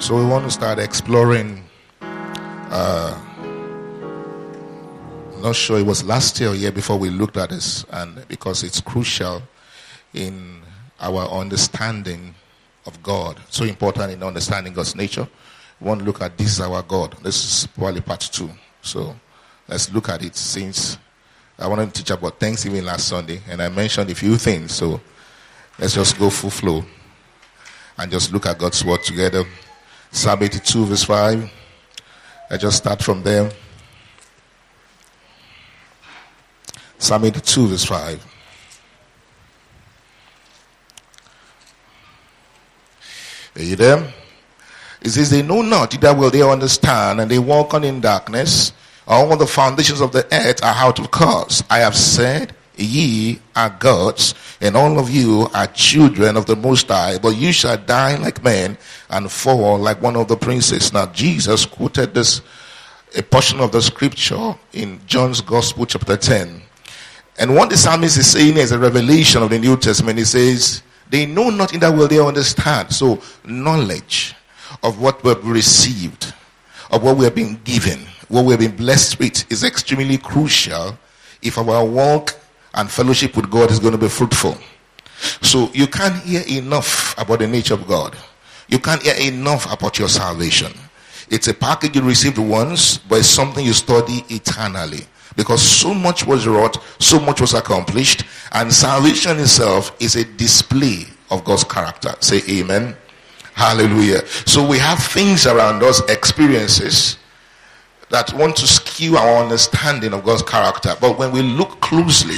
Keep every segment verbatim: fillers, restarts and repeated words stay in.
So we want to start exploring. Uh, I'm not sure it was last year or year before we looked at this, and because it's crucial in our understanding of God, so important in understanding God's nature. We want to look at this is our God. This is probably part two. So let's look at it, since I wanted to teach about Thanksgiving last Sunday, and I mentioned a few things. So let's just go full flow and just look at God's word together. Psalm eighty-two verse five. I just start from there. Psalm eighty-two verse five. Are you there? It says, they know not, neither will they understand, and they walk on in darkness. All the foundations of the earth are out of course. I have said, ye are gods, and all of you are children of the Most High, but you shall die like men and fall like one of the princes. Now Jesus quoted this, a portion of the scripture in John's Gospel chapter ten. And what the psalmist is saying is a revelation of the New Testament. He says, they know not, neither will they understand. So knowledge of what we have received, of what we have been given, what we have been blessed with, is extremely crucial if our walk and fellowship with God is going to be fruitful. So you can't hear enough about the nature of God. You can't hear enough about your salvation. It's a package you received once, but it's something you study eternally. Because so much was wrought, so much was accomplished, and salvation itself is a display of God's character. Say amen. Hallelujah. So we have things around us, experiences, that want to skew our understanding of God's character. But when we look closely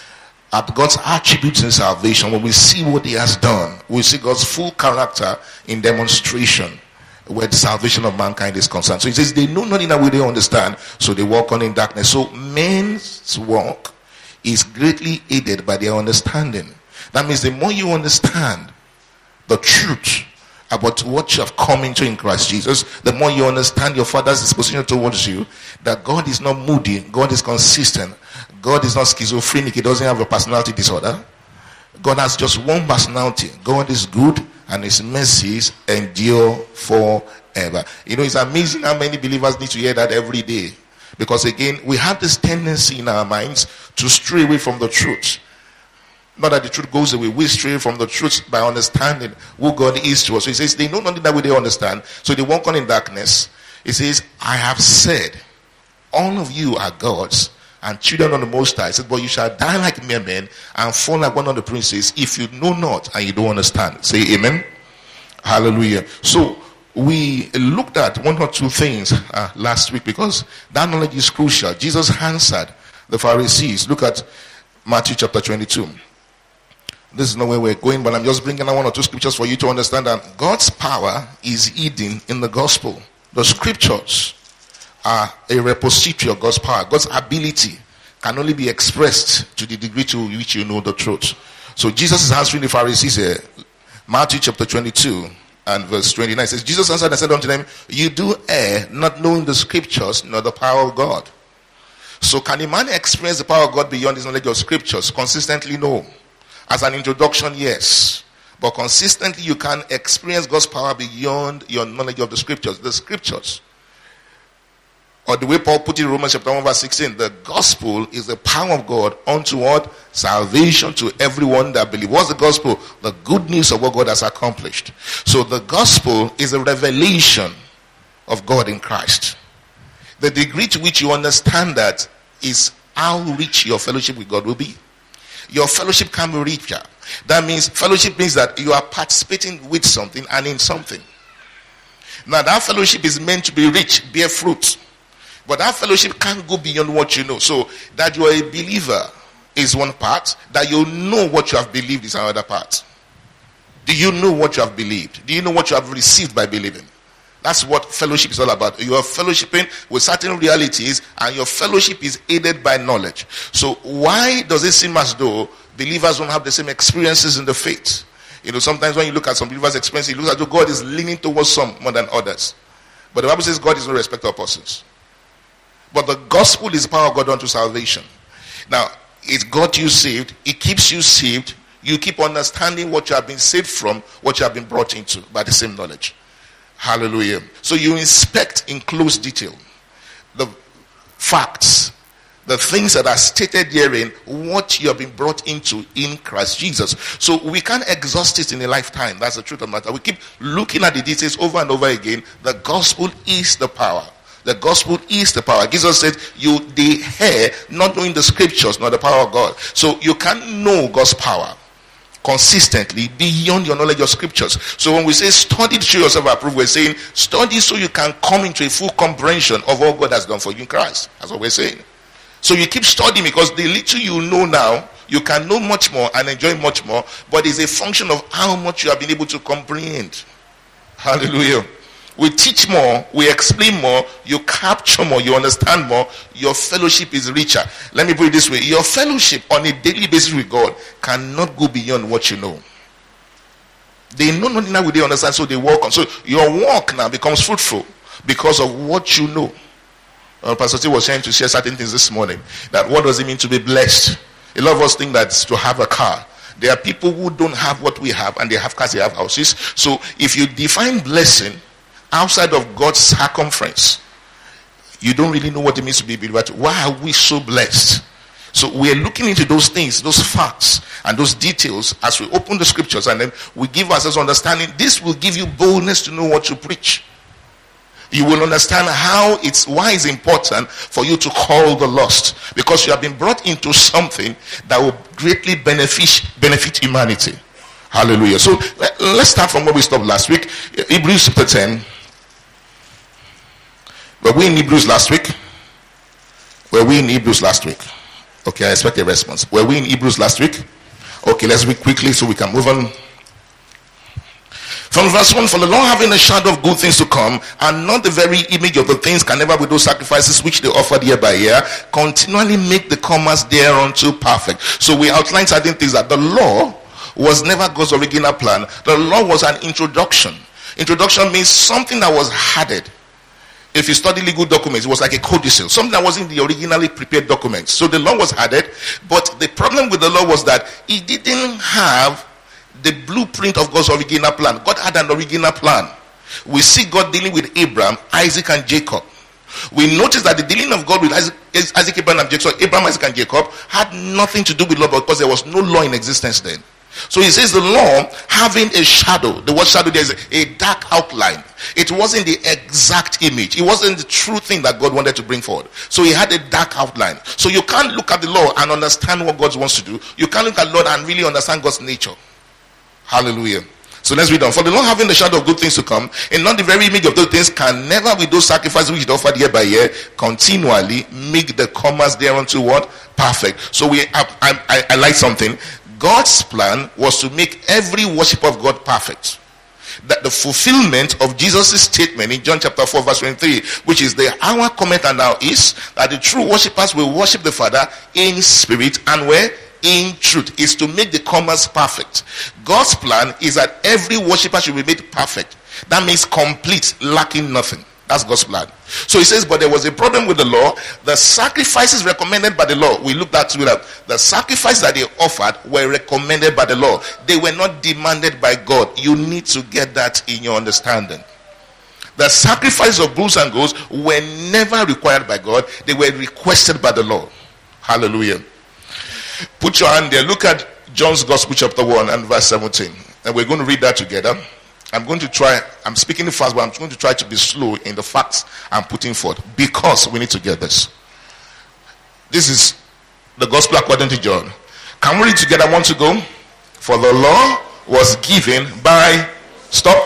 at God's attributes in salvation, when we see what he has done, we see God's full character in demonstration where the salvation of mankind is concerned. So he says, they know not in that way they understand, so they walk on in darkness. So men's walk is greatly aided by their understanding. That means the more you understand the truth about what you have come into in Christ Jesus, the more you understand your Father's disposition towards you, that God is not moody, God is consistent, God is not schizophrenic, he doesn't have a personality disorder. God has just one personality. God is good, and his mercies endure forever. You know, it's amazing how many believers need to hear that every day. Because again, we have this tendency in our minds to stray away from the truth. Not that the truth goes away. We stray from the truth by understanding who God is to us. So he says, they know not that way they understand. So they walk on in darkness. He says, I have said, all of you are gods and children of the Most High. He said, but you shall die like mere men and fall like one of the princes if you know not and you don't understand. Say amen. Hallelujah. So we looked at one or two things uh, last week, because that knowledge is crucial. Jesus answered the Pharisees. Look at Matthew chapter twenty-two. This is not where we're going, but I'm just bringing out one or two scriptures for you to understand that God's power is hidden in the gospel. The scriptures are a repository of God's power. God's ability can only be expressed to the degree to which you know the truth. So Jesus is answering the Pharisees here. Matthew chapter twenty-two and verse twenty-nine says, Jesus answered and said unto them, you do err, not knowing the scriptures nor the power of God. So can a man experience the power of God beyond his knowledge of scriptures? Consistently, no. As an introduction, yes. But consistently, you can experience God's power beyond your knowledge of the scriptures. The scriptures. Or the way Paul put it in Romans chapter one verse sixteen, the gospel is the power of God unto what? Salvation to everyone that believes. What's the gospel? The good news of what God has accomplished. So the gospel is a revelation of God in Christ. The degree to which you understand that is how rich your fellowship with God will be. Your fellowship can be richer. That means, fellowship means that you are participating with something and in something. Now that fellowship is meant to be rich, bear fruit. But that fellowship can't go beyond what you know. So that you are a believer is one part. That you know what you have believed is another part. Do you know what you have believed? Do you know what you have received by believing? That's what fellowship is all about. You are fellowshipping with certain realities, and your fellowship is aided by knowledge. So why does it seem as though believers don't have the same experiences in the faith? You know, sometimes when you look at some believers' experience, it looks as though God is leaning towards some more than others. But the Bible says God is no respecter of persons. But the gospel is the power of God unto salvation. Now, it got you saved. It keeps you saved. You keep understanding what you have been saved from, what you have been brought into by the same knowledge. Hallelujah. So you inspect in close detail the facts, the things that are stated herein, what you have been brought into in Christ Jesus. So we can't exhaust it in a lifetime. That's the truth of the matter. We keep looking at the details over and over again. The gospel is the power. The gospel is the power. Jesus said, you they hear, not knowing the scriptures, not the power of God. So you can't know God's power consistently beyond your knowledge of scriptures. So when we say study to show yourself approved, we're saying study so you can come into a full comprehension of all God has done for you in Christ. That's what we're saying. So you keep studying, because the little you know now, you can know much more and enjoy much more, but it's a function of how much you have been able to comprehend. Hallelujah. We teach more, we explain more, you capture more, you understand more, your fellowship is richer. Let me put it this way. Your fellowship on a daily basis with God cannot go beyond what you know. They know nothing now, they understand, so they walk on. So your walk now becomes fruitful because of what you know. Uh, Pastor T was trying to share certain things this morning. That what does it mean to be blessed? A lot of us think that to have a car. There are people who don't have what we have, and they have cars, they have houses. So if you define blessing outside of God's circumference, you don't really know what it means to be blessed. Why are we so blessed? So we're looking into those things, those facts, and those details as we open the scriptures, and then we give ourselves understanding. This will give you boldness to know what to preach. You will understand how it's why it's important for you to call the lost, because you have been brought into something that will greatly benefit benefit humanity. Hallelujah. So let's start from where we stopped last week. Hebrews chapter ten. Were we in Hebrews last week? Were we in Hebrews last week? Okay, I expect a response. Were we in Hebrews last week? Okay, let's read quickly so we can move on. From verse one, for the law having a shadow of good things to come, and not the very image of the things, can never with those sacrifices which they offered year by year, continually make the comers thereunto perfect. So we outlined certain things, that the law was never God's original plan. The law was an introduction. Introduction means something that was added. If you study legal documents, it was like a codicil, something that wasn't the originally prepared documents. So the law was added, but the problem with the law was that it didn't have the blueprint of God's original plan. God had an original plan. We see God dealing with Abraham, Isaac, and Jacob. We notice that the dealing of God with Isaac, Isaac Abraham, and Jacob, so Abraham, Isaac, and Jacob had nothing to do with law, because there was no law in existence then. So he says the law having a shadow. The word shadow, there is a dark outline. It wasn't the exact image. It wasn't the true thing that God wanted to bring forward. So he had a dark outline. So you can't look at the law and understand what God wants to do. You can't look at the law and really understand God's nature. Hallelujah. So let's read on. For the law having the shadow of good things to come, and not the very image of those things, can never with those sacrifices which it offered year by year continually make the comers thereunto what? Perfect. So we I, I, I like something. God's plan was to make every worship of God perfect. That the fulfillment of Jesus' statement in John chapter four verse twenty-three, which is the hour cometh and now is, that the true worshippers will worship the Father in spirit and where? In truth, is to make the comers perfect. God's plan is that every worshipper should be made perfect. That means complete, lacking nothing. That's God's plan. So he says, but there was a problem with the law. The sacrifices recommended by the law, we looked at that. The sacrifices that they offered were recommended by the law. They were not demanded by God. You need to get that in your understanding. The sacrifices of bulls and goats were never required by God. They were requested by the law. Hallelujah. Put your hand there. Look at John's Gospel chapter one and verse seventeen. And we're going to read that together. I'm going to try, I'm speaking fast, but I'm going to try to be slow in the facts I'm putting forth, because we need to get this. This is the Gospel according to John. Can we read together? One to go. For the law was given by, stop.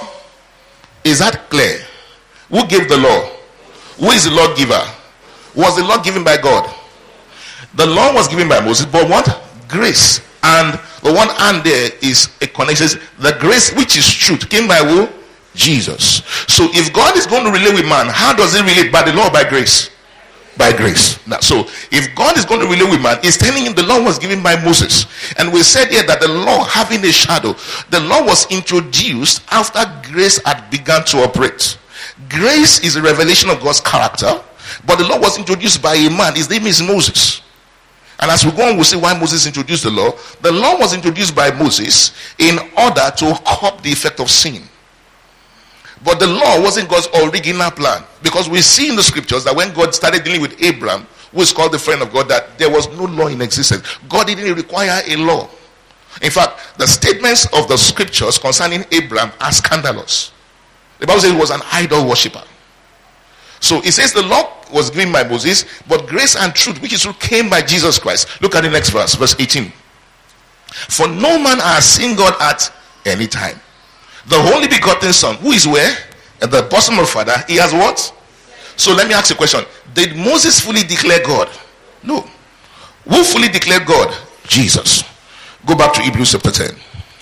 Is that clear? Who gave the law? Who is the law giver? Was the law given by God? The law was given by Moses, but what? Grace. And the one hand there is a connection. The grace which is truth came by who? Jesus. So if God is going to relate with man, how does he relate? By the law or by grace? By grace. Now, so if God is going to relate with man, he's telling him the law was given by Moses. And we said here that the law having a shadow, the law was introduced after grace had begun to operate. Grace is a revelation of God's character, but the law was introduced by a man. His name is Moses. And as we go on, we'll see why Moses introduced the law. The law was introduced by Moses in order to curb the effect of sin. But the law wasn't God's original plan. Because we see in the scriptures that when God started dealing with Abraham, who is called the friend of God, that there was no law in existence. God didn't require a law. In fact, the statements of the scriptures concerning Abraham are scandalous. The Bible says he was an idol worshiper. So it says the law was given by Moses, but grace and truth, which is true, came by Jesus Christ. Look at the next verse, verse eighteen. For no man has seen God at any time. The only begotten Son, who is where? At the bosom of Father, he has what? So let me ask you a question. Did Moses fully declare God? No. Who fully declared God? Jesus. Go back to Hebrews chapter ten.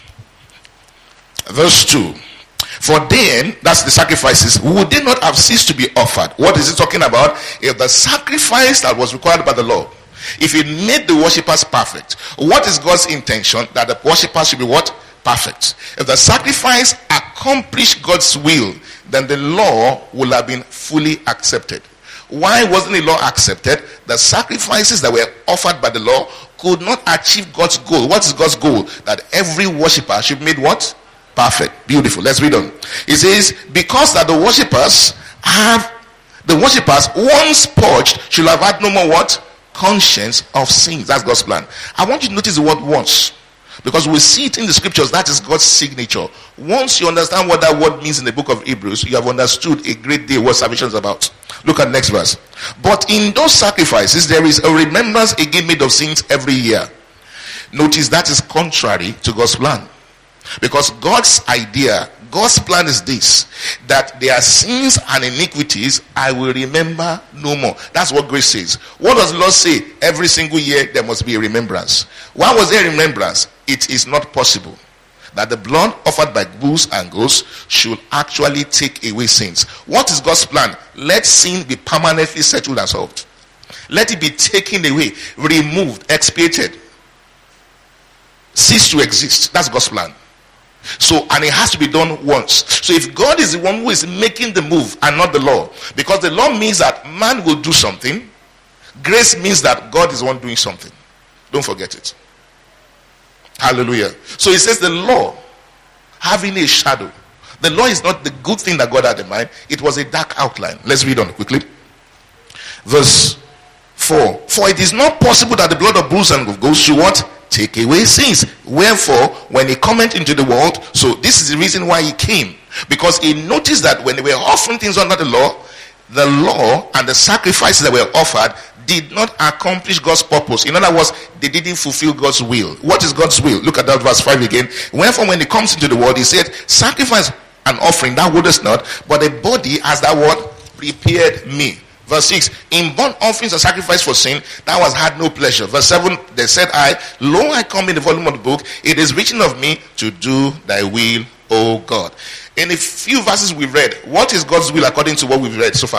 Verse two. For then, that's the sacrifices, would they not have ceased to be offered? What is it talking about? If the sacrifice that was required by the law, if it made the worshippers perfect, what is God's intention? That the worshippers should be what? Perfect. If the sacrifice accomplished God's will, then the law will have been fully accepted. Why wasn't the law accepted? The sacrifices that were offered by the law could not achieve God's goal. What is God's goal? That every worshipper should be made what? Perfect. Beautiful. Let's read on. It says, because that the worshippers have, the worshippers once purged should have had no more what? Conscience of sins. That's God's plan. I want you to notice the word once, because we see it in the scriptures. That is God's signature. Once you understand what that word means in the book of Hebrews, you have understood a great deal what salvation is about. Look at the next verse. But in those sacrifices there is a remembrance again made of sins every year. Notice that is contrary to God's plan. Because God's idea, God's plan is this, that their sins and iniquities I will remember no more. That's what grace says. What does the Lord say? Every single year there must be a remembrance. Why was there a remembrance? It is not possible that the blood offered by bulls and goats should actually take away sins. What is God's plan? Let sin be permanently settled and solved. Let it be taken away, removed, expiated, cease to exist. That's God's plan. So, and it has to be done once. So if God is the one who is making the move and not the law, because the law means that man will do something, grace means that God is the one doing something. Don't forget it. Hallelujah. So it says the law having a shadow. The law is not the good thing that God had in mind. It was a dark outline. Let's read on quickly. Verse four. For it is not possible that the blood of bulls and of goats should what? Take away sins. Wherefore, when he cometh into the world, so this is the reason why he came. Because he noticed that when they were offering things under the law, the law and the sacrifices that were offered did not accomplish God's purpose. In other words, they didn't fulfill God's will. What is God's will? Look at that verse five again. Wherefore, when he comes into the world, he said, sacrifice and offering, thou wouldest not, but the body has that word prepared me. Verse six, in burnt offerings and sacrifice for sin, thou hast had no pleasure. Verse seven, they said I, lo, I come in the volume of the book, it is written of me to do thy will, O God. In a few verses we read, what is God's will according to what we've read so far?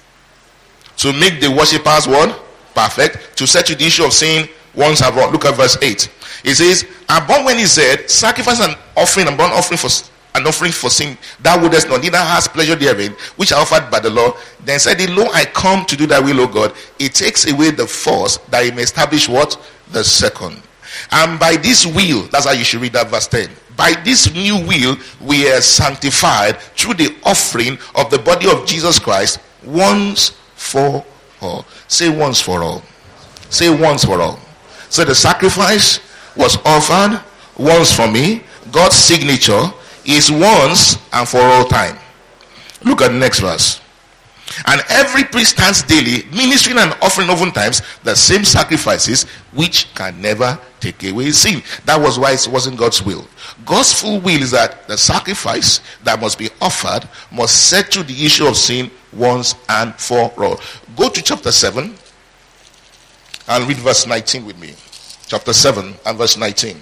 To make the worshippers what? Perfect. To settle the issue of sin once and for all. Look at verse eight. It says, and but when he said, sacrifice and offering and burnt offering for an offering for sin, thou wouldest not, neither hast pleasure therein, which are offered by the law. Then said he, lo, I come to do thy will, O God. It takes away the first, that he may establish what? The second. And by this will, that's how you should read that verse ten. By this new will, we are sanctified through the offering of the body of Jesus Christ once for all. Say once for all. Say once for all. So the sacrifice was offered once for me. God's signature is once and for all time. Look at the next verse. And every priest stands daily, ministering and offering oftentimes the same sacrifices, which can never take away sin. That was why it wasn't God's will. God's full will is that the sacrifice that must be offered must settle the issue of sin once and for all. Go to chapter seven and read verse nineteen with me. Chapter seven and verse nineteen.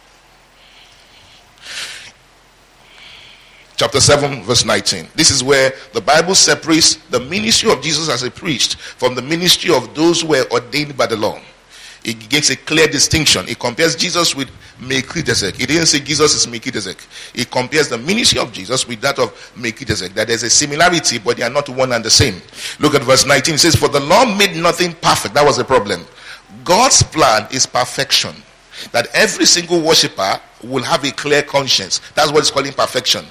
Chapter seven verse nineteen. This is where the Bible separates the ministry of Jesus as a priest from the ministry of those who were ordained by the law. It gives a clear distinction. It compares Jesus with Melchizedek. It didn't say Jesus is Melchizedek. It compares the ministry of Jesus with that of Melchizedek. That there's a similarity, but they are not one and the same. Look at verse nineteen. It says, for the law made nothing perfect. That was the problem. God's plan is perfection. That every single worshiper will have a clear conscience. That's what it's calling perfection.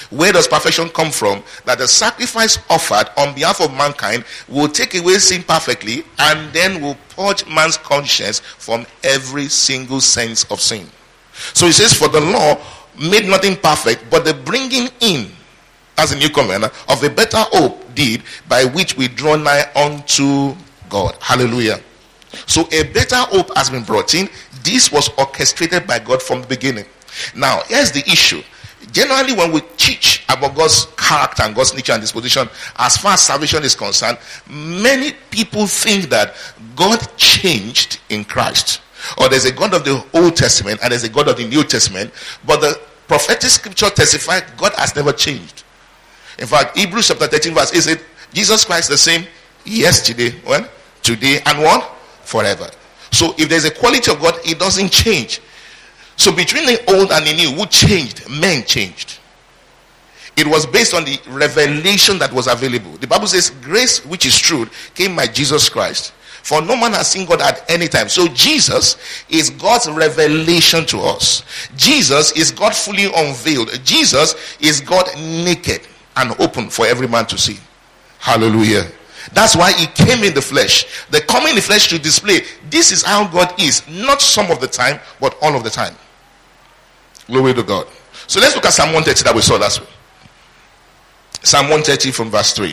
Where does perfection come from? That the sacrifice offered on behalf of mankind will take away sin perfectly and then will purge man's conscience from every single sense of sin. So he says, for the law made nothing perfect, but the bringing in, as a new covenant, of a better hope did, by which we draw nigh unto God. Hallelujah. So a better hope has been brought in. This was orchestrated by God from the beginning. Now, here's the issue. Generally, when we teach about God's character and God's nature and disposition, as far as salvation is concerned, many people think that God changed in Christ. Or there's a God of the Old Testament and there's a God of the New Testament. But the prophetic scripture testifies God has never changed. In fact, Hebrews chapter thirteen verse eight said, Jesus Christ the same yesterday, when, today, and what? Forever. So if there's a quality of God, it doesn't change. So between the old and the new, who changed? Men changed. It was based on the revelation that was available. The Bible says, grace which is true came by Jesus Christ. For no man has seen God at any time. So Jesus is God's revelation to us. Jesus is God fully unveiled. Jesus is God naked and open for every man to see. Hallelujah. That's why he came in the flesh. The coming in the flesh to display, this is how God is. Not some of the time, but all of the time. Glory to God. So let's look at Psalm one thirty that we saw last week. Psalm one thirty from verse three.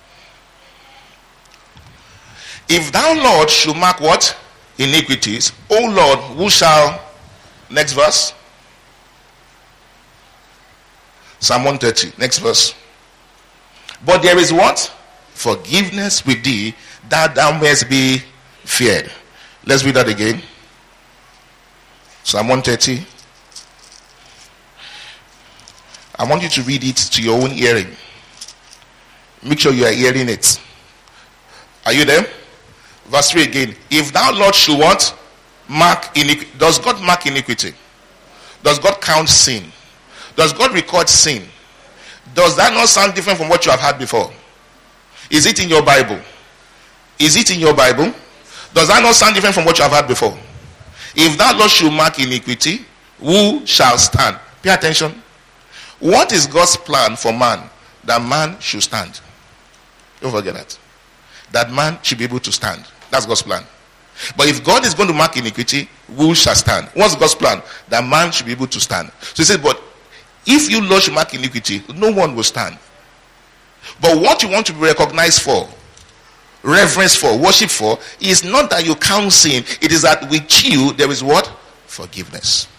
If thou, Lord, should mark what? Iniquities. O Lord, who shall... Next verse. Psalm one thirty. Next verse. But there is what? Forgiveness with thee, that thou mayest be feared. Let's read that again. Psalm one thirty. I want you to read it to your own hearing. Make sure you are hearing it. Are you there? Verse three again. If thou, Lord, should what? Mark iniquity. Does God mark iniquity? Does God count sin? Does God record sin? Does that not sound different from what you have had before? Is it in your Bible? Is it in your Bible? Does that not sound different from what you have had before? If thou, Lord, should mark iniquity, who shall stand? Pay attention. What is God's plan for man? That man should stand. Don't forget that. That man should be able to stand. That's God's plan. But if God is going to mark iniquity, who shall stand? What's God's plan? That man should be able to stand. So he says, but if you, Lord, should mark iniquity, no one will stand. But what you want to be recognized for, reverence for, worship for, is not that you count sin. It is that with you, there is what? Forgiveness.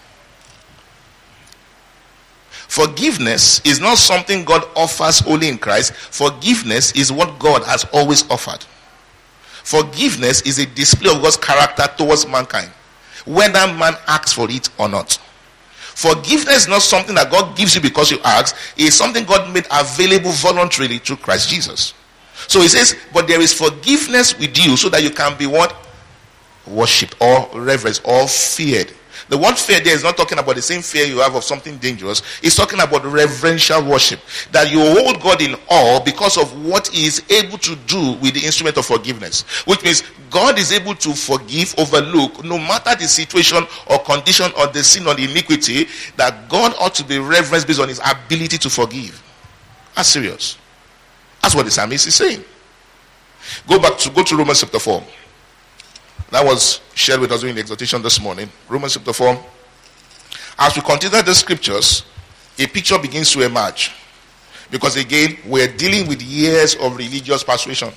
Forgiveness is not something God offers only in Christ. Forgiveness is what God has always offered. Forgiveness is a display of God's character towards mankind, whether man asks for it or not. Forgiveness is not something that God gives you because you ask. It is something God made available voluntarily through Christ Jesus. So he says, but there is forgiveness with you so that you can be what? Worshipped or reverenced or feared. The word fear there is not talking about the same fear you have of something dangerous. It's talking about reverential worship. That you hold God in awe because of what he is able to do with the instrument of forgiveness. Which means God is able to forgive, overlook, no matter the situation or condition or the sin or the iniquity, that God ought to be reverenced based on his ability to forgive. That's serious. That's what the psalmist is saying. Go back to, go to Romans chapter four. That was shared with us during the exhortation this morning. Romans chapter four. As we consider the scriptures, a picture begins to emerge. Because again, we're dealing with years of religious persuasion.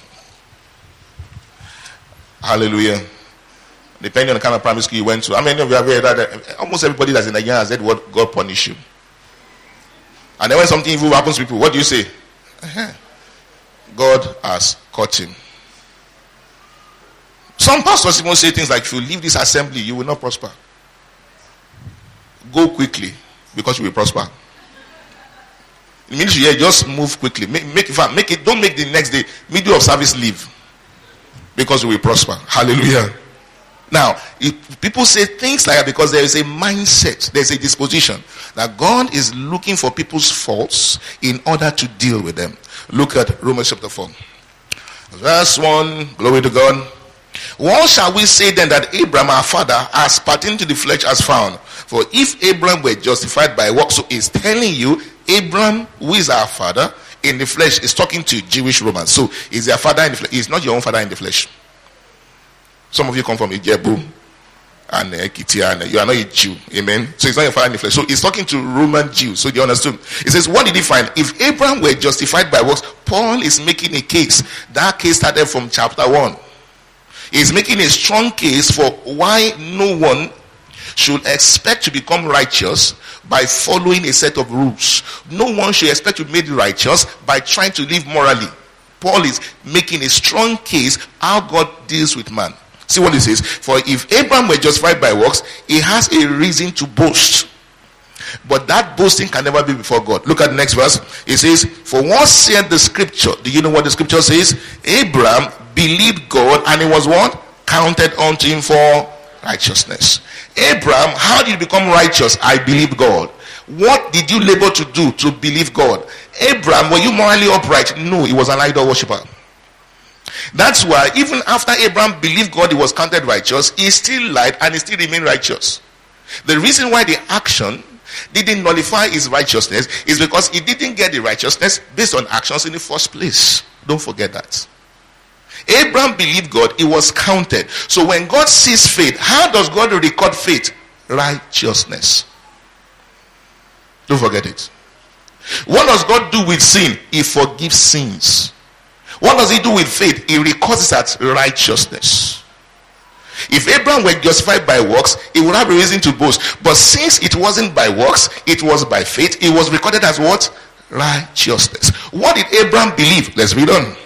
Hallelujah. Depending on the kind of primary school you went to. How many of you have heard that? Almost everybody that's in the year has said what God punish you. And then when something evil happens to people, what do you say? Uh-huh. God has caught him. Some pastors even say things like, if you leave this assembly, you will not prosper. Go quickly, because you will prosper. It means you just move quickly. Make, make, make it, don't make the next day, middle of service, leave. Because you will prosper. Hallelujah. Now, if people say things like that because there is a mindset, there is a disposition that God is looking for people's faults in order to deal with them. Look at Romans chapter four. Verse one, glory to God. What shall we say then that Abraham our father as pertaining to the flesh has found? For if Abraham were justified by works, so he's telling you Abraham, who is our father in the flesh, is talking to Jewish Romans. So he's their father in the flesh. He's not your own father in the flesh. Some of you come from Ijebu and Ekiti, and you are not a Jew. Amen. So he's not your father in the flesh. So he's talking to Roman Jews. So you understood. He says, what did he find? If Abraham were justified by works, Paul is making a case. That case started from chapter one. He's making a strong case for why no one should expect to become righteous by following a set of rules. No one should expect to be made righteous by trying to live morally. Paul is making a strong case how God deals with man. See what he says. For if Abraham were justified by works, he has a reason to boast. But that boasting can never be before God. Look at the next verse. It says, for what said the scripture? Do you know what the scripture says? Abraham believed God, and it was what? Counted unto him for righteousness. Abraham, how did you become righteous? I believe God. What did you labor to do to believe God? Abraham, were you morally upright? No, he was an idol worshiper. That's why even after Abraham believed God, he was counted righteous. He still lied and he still remained righteous. The reason why the action didn't nullify his righteousness is because he didn't get the righteousness based on actions in the first place. Don't forget that. Abraham believed God, it was counted. So when God sees faith, how does God record faith? Righteousness. Don't forget it. What does God do with sin? He forgives sins. What does he do with faith? He records it as righteousness. If Abraham were justified by works, he would have a reason to boast. But since it wasn't by works, it was by faith, it was recorded as what? Righteousness. What did Abraham believe? Let's read on.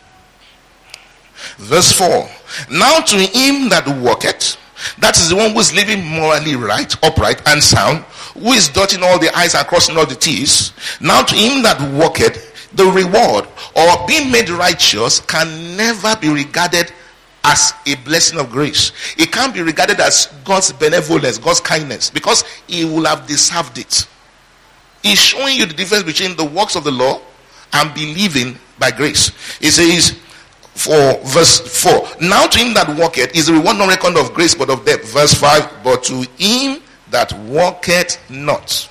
Verse four. Now to him that worketh, that is the one who is living morally right, upright and sound, who is dotting all the I's and crossing all the T's. Now to him that worketh, the reward or being made righteous can never be regarded as a blessing of grace. It can't be regarded as God's benevolence, God's kindness, because he will have deserved it. He's showing you the difference between the works of the law and believing by grace. He says, for verse four, now to him that worketh is the reward not reckoned of grace but of debt. Verse five, but to him that worketh not,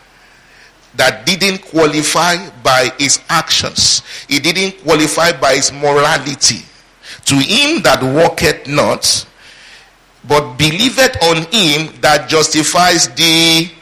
that didn't qualify by his actions, he didn't qualify by his morality. To him that worketh not, but believeth on him that justifies the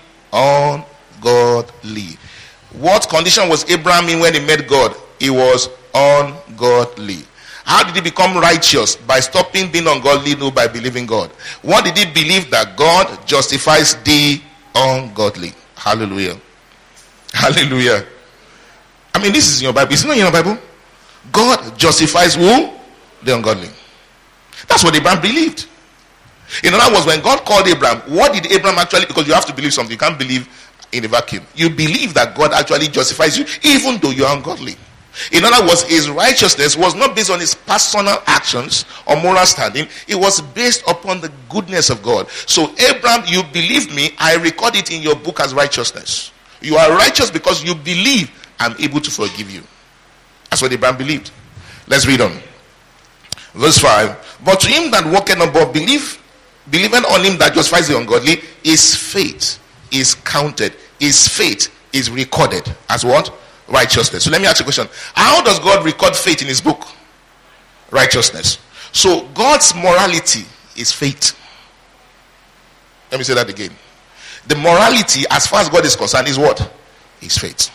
ungodly. What condition was Abraham in when he met God? He was ungodly. How did he become righteous? By stopping being ungodly? No, by believing God. What did he believe? That God justifies the ungodly. Hallelujah. Hallelujah. I mean, this is in your Bible. It's not in your Bible. God justifies who? The ungodly. That's what Abraham believed. In other words, when God called Abraham, what did Abraham actually, because you have to believe something, you can't believe in a vacuum. You believe that God actually justifies you even though you are ungodly. In other words, his righteousness was not based on his personal actions or moral standing. It was based upon the goodness of God. So Abraham, you believe me, I record it in your book as righteousness. You are righteous because you believe I'm able to forgive you. That's what Abraham believed. Let's read on. Verse five. But to him that worketh not, but believe, believing on him that justifies the ungodly, his faith is counted. His faith is recorded as what? Righteousness. So let me ask you a question. How does God record faith in his book? Righteousness. So God's morality is faith. Let me say that again. The morality, as far as God is concerned, is what? Is faith.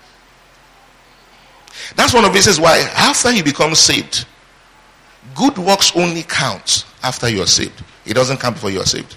That's one of the reasons why after you become saved, good works only count after you are saved. It doesn't count before you are saved.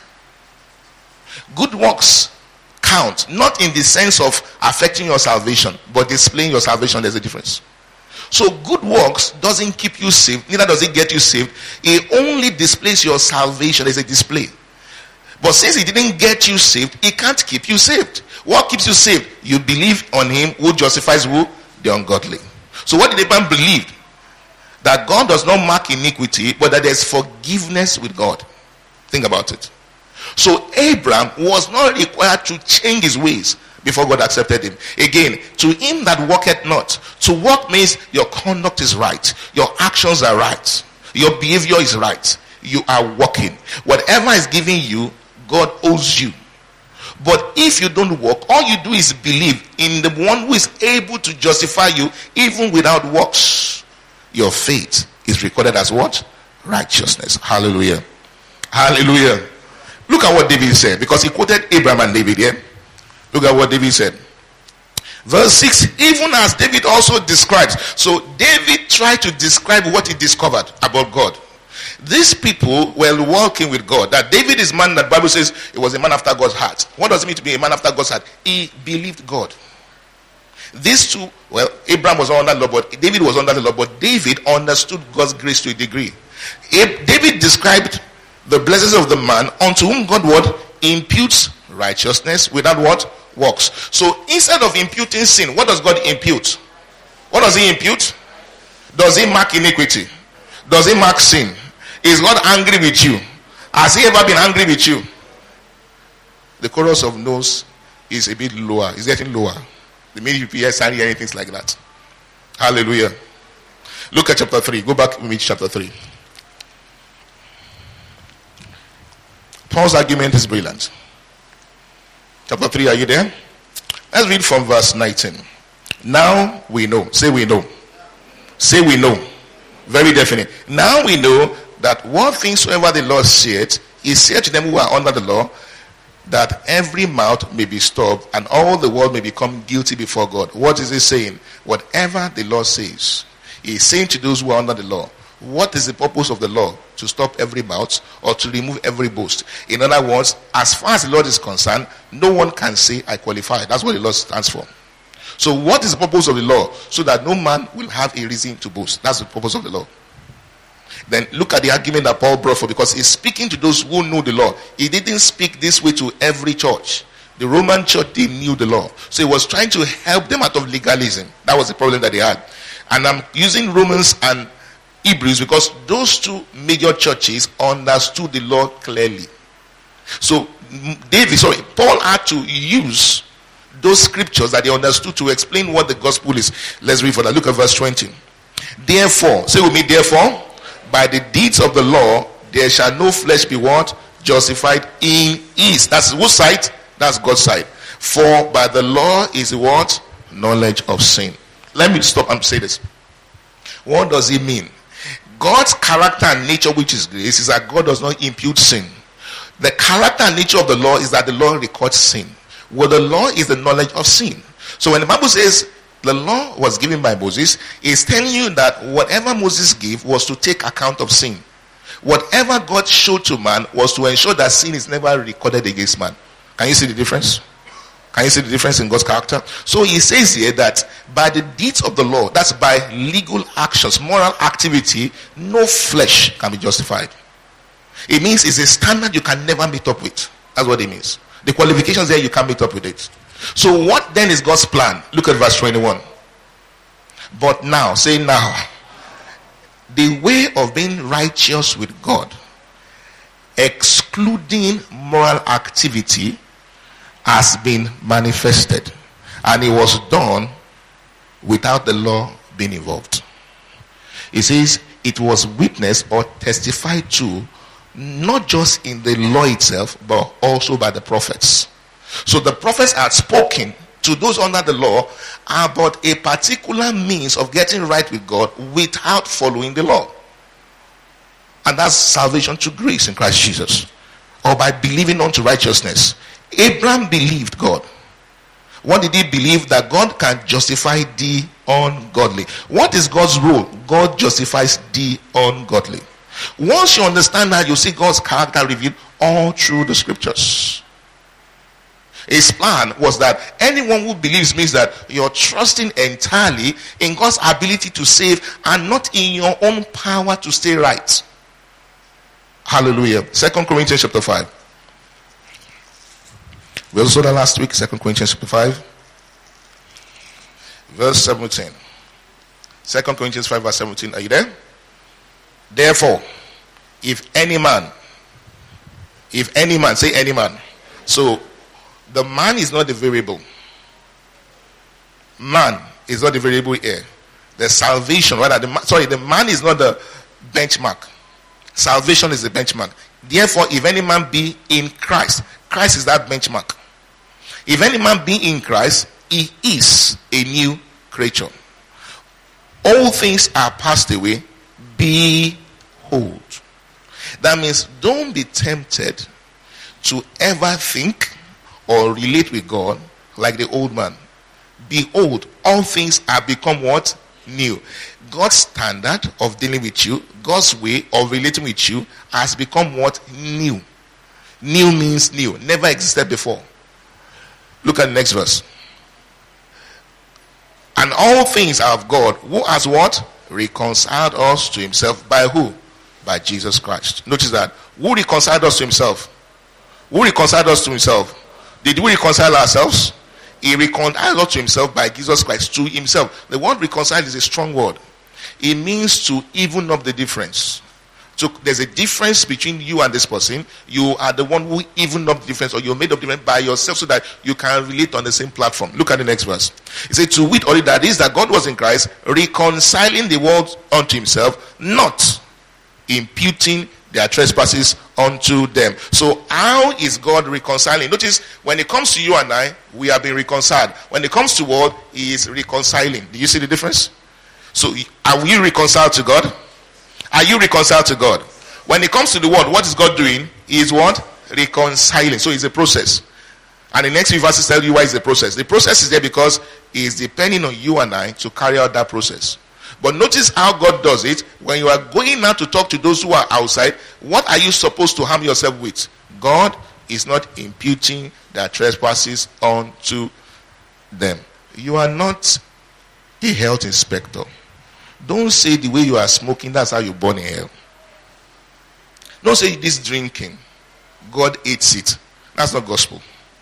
Good works count, not in the sense of affecting your salvation, but displaying your salvation. There's a difference. So good works doesn't keep you saved, neither does it get you saved. It only displays your salvation. There's a display. But since it didn't get you saved, it can't keep you saved. What keeps you saved? You believe on him who justifies who? The ungodly. So what did Abraham believe? That God does not mark iniquity, but that there's forgiveness with God. Think about it. So Abraham was not required to change his ways before God accepted him. Again, to him that worketh not. To work means your conduct is right. Your actions are right. Your behavior is right. You are working. Whatever is given you, God owes you. But if you don't walk, all you do is believe in the one who is able to justify you even without works. Your faith is recorded as what? Righteousness. Hallelujah. Hallelujah. Look at what David said, because he quoted Abraham and David. Yeah? Look at what David said. Verse six, even as David also describes. So David tried to describe what he discovered about God. These people were walking with God. That David is man that Bible says he was a man after God's heart. What does it mean to be a man after God's heart? He believed God. These two, well, Abraham was under the law, but David was under the law. But David understood God's grace to a degree. David described the blessings of the man unto whom God what? Imputes righteousness without what? Works. So instead of imputing sin, what does God impute? What does he impute? Does he mark iniquity? Does he mark sin? Is God angry with you? Has he ever been angry with you? The chorus of no's is a bit lower. It's getting lower. The minute you hear anything like that. Hallelujah. Look at chapter three. Go back to me, chapter three. Paul's argument is brilliant. Chapter three, are you there? Let's read from verse nineteen. Now we know. Say we know. Say we know. Very definite. Now we know that what things soever the Lord saith, he said to them who are under the law, that every mouth may be stopped and all the world may become guilty before God. What is he saying? Whatever the Lord says, he is saying to those who are under the law. What is the purpose of the law? To stop every mouth or to remove every boast? In other words, as far as the Lord is concerned, no one can say, I qualify. That's what the law stands for. So what is the purpose of the law? So that no man will have a reason to boast. That's the purpose of the law. Then look at the argument that Paul brought for, because he's speaking to those who know the law. He didn't speak this way to every church. The Roman church, they knew the law. So he was trying to help them out of legalism. That was the problem that they had. And I'm using Romans and Hebrews because those two major churches understood the law clearly. So David, sorry, Paul had to use those scriptures that they understood to explain what the gospel is. Let's read for that. Look at verse twenty. Therefore, say with me, therefore, by the deeds of the law, there shall no flesh be what? Justified in his. That's whose side? That's God's side. For by the law is what? Knowledge of sin. Let me stop and say this. What does it mean? God's character and nature, which is grace, is that God does not impute sin. The character and nature of the law is that the law records sin. Well, the law is the knowledge of sin. So when the Bible says the law was given by Moses, it's telling you that whatever Moses gave was to take account of sin. Whatever God showed to man was to ensure that sin is never recorded against man. Can you see the difference? Can you see the difference in God's character? So he says here that by the deeds of the law, that's by legal actions, moral activity, no flesh can be justified. It means it's a standard you can never meet up with. That's what it means. The qualifications there, you can't meet up with it. So what then is God's plan? Look at verse twenty-one. But now, say now, the way of being righteous with God, excluding moral activity, has been manifested, and it was done without the law being involved. It says it was witnessed or testified to not just in the law itself, but also by the prophets. So the prophets had spoken to those under the law about a particular means of getting right with God without following the law. And that's salvation through grace in Christ Jesus, or by believing unto righteousness. Abraham believed God. What did he believe? That God can justify the ungodly. What is God's rule? God justifies the ungodly. Once you understand that, you see God's character revealed all through the scriptures. His plan was that anyone who believes means that you're trusting entirely in God's ability to save and not in your own power to stay right. Hallelujah. Second Corinthians chapter five. We also saw that last week, Second Corinthians chapter five, verse seventeen. Second Corinthians five, verse seventeen. Are you there? Therefore, if any man, if any man, say any man. So, the man is not the variable. Man is not the variable here. The salvation, rather, the, sorry, the man is not the benchmark. Salvation is the benchmark. Therefore, if any man be in Christ, Christ is that benchmark. If any man be in Christ, he is a new creature. All things are passed away. Behold. That means don't be tempted to ever think or relate with God like the old man. Behold, all things are become what? New. God's standard of dealing with you, God's way of relating with you has become what? New. New means new. Never existed before. Look at the next verse. And all things are of God, who has what? Reconciled us to himself. By who? By Jesus Christ. Notice that. Who reconciled us to himself? Who reconciled us to himself? Did we reconcile ourselves? He reconciled us to himself by Jesus Christ, to himself. The word reconcile is a strong word. It means to even up the difference. So there's a difference between you and this person. You are the one who even up the difference, or you made up the difference by yourself so that you can relate on the same platform. Look at the next verse. It says, to wit only that is that God was in Christ, reconciling the world unto himself, not imputing their trespasses unto them. So how is God reconciling? Notice, when it comes to you and I, we have been reconciled. When it comes to world, he is reconciling. Do you see the difference? So are we reconciled to God? Are you reconciled to God? When it comes to the world, what is God doing? He is what? Reconciling. So it's a process. And the next few verses tell you why it's a process. The process is there because he is depending on you and I to carry out that process. But notice how God does it. When you are going now to talk to those who are outside, what are you supposed to harm yourself with? God is not imputing their trespasses unto them. You are not a health inspector. Don't say the way you are smoking, that's how you burn in hell. Don't say this drinking, God hates it. That's not gospel.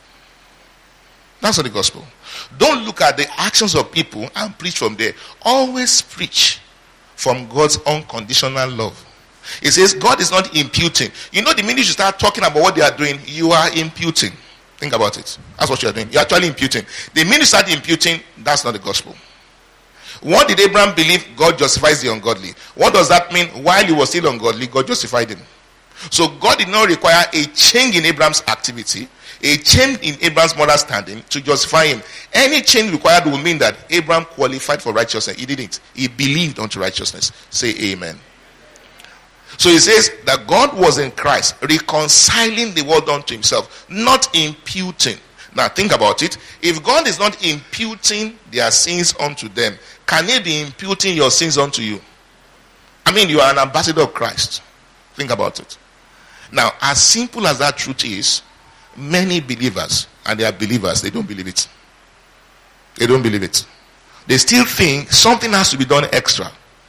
That's not the gospel. Don't look at the actions of people and preach from there. Always preach from God's unconditional love. It says God is not imputing. You know, the minute you start talking about what they are doing, you are imputing. Think about it. That's what you are doing. You're actually imputing. The minute you start imputing, that's not the gospel. What did Abraham believe? God justifies the ungodly. What does that mean? While he was still ungodly, God justified him. So God did not require a change in Abraham's activity, a change in Abraham's mother's standing to justify him. Any change required will mean that Abraham qualified for righteousness. He didn't. He believed unto righteousness. Say amen. So he says that God was in Christ, reconciling the world unto himself, not imputing. Now think about it. If God is not imputing their sins unto them, can he be imputing your sins unto you? I mean, you are an ambassador of Christ. Think about it. Now, as simple as that truth is, many believers, and they are believers, they don't believe it. They don't believe it. They still think something has to be done extra.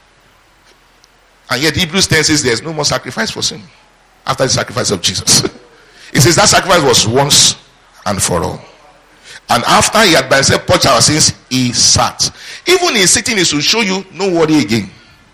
And yet Hebrews ten says there's no more sacrifice for sin after the sacrifice of Jesus. It says that sacrifice was once and for all. And after he had by himself purged our sins, he sat. Even in sitting is to show you, no worry again.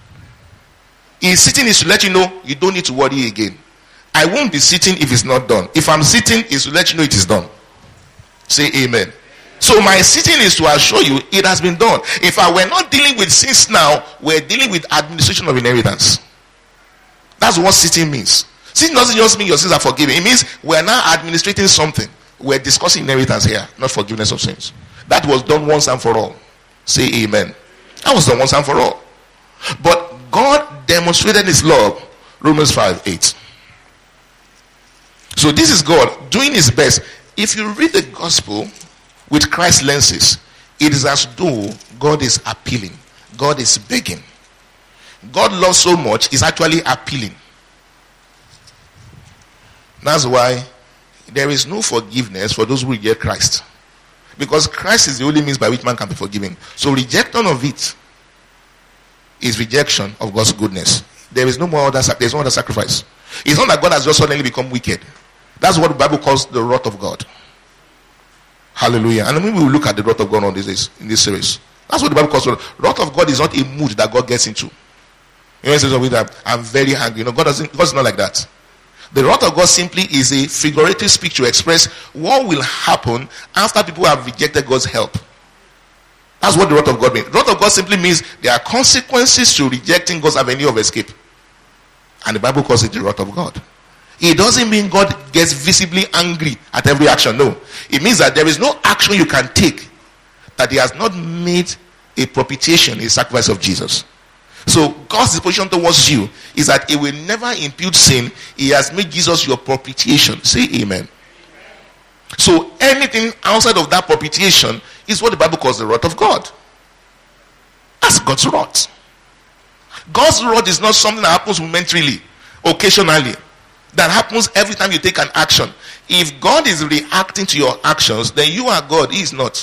In sitting is to let you know, you don't need to worry again. I won't be sitting if it's not done. If I'm sitting, is to let you know it is done. Say amen. So my sitting is to assure you it has been done. In fact, we're not dealing with sins now. We're dealing with administration of inheritance. That's what sitting means. Sitting doesn't just mean your sins are forgiven. It means we're now administrating something. We're discussing inheritance here, not forgiveness of sins. That was done once and for all. Say amen. That was done once and for all. But God demonstrated his love. Romans five eight. So this is God doing his best. If you read the gospel with Christ's lenses, it is as though God is appealing. God is begging. God loves so much, he's actually appealing. That's why there is no forgiveness for those who reject Christ. Because Christ is the only means by which man can be forgiven. So rejection of it is rejection of God's goodness. There is no more other, there is no other sacrifice. It's not that God has just suddenly become wicked. That's what the Bible calls the wrath of God. Hallelujah. And then we will look at the wrath of God on this in this series. That's what the Bible calls the wrath of God. Is not a mood that God gets into. You know, it says with that, I'm very angry. You know, God doesn't. God's not like that. The wrath of God simply is a figurative speech to express what will happen after people have rejected God's help. That's what the wrath of God means. The wrath of God simply means there are consequences to rejecting God's avenue of escape. And the Bible calls it the wrath of God. It doesn't mean God gets visibly angry at every action. No. It means that there is no action you can take that he has not made a propitiation, a sacrifice of Jesus. So God's disposition towards you is that he will never impute sin. He has made Jesus your propitiation. Say amen. So anything outside of that propitiation is what the Bible calls the wrath of God. That's God's wrath. God's wrath is not something that happens momentarily, occasionally. That happens every time you take an action. If God is reacting to your actions, then you are God. He is not.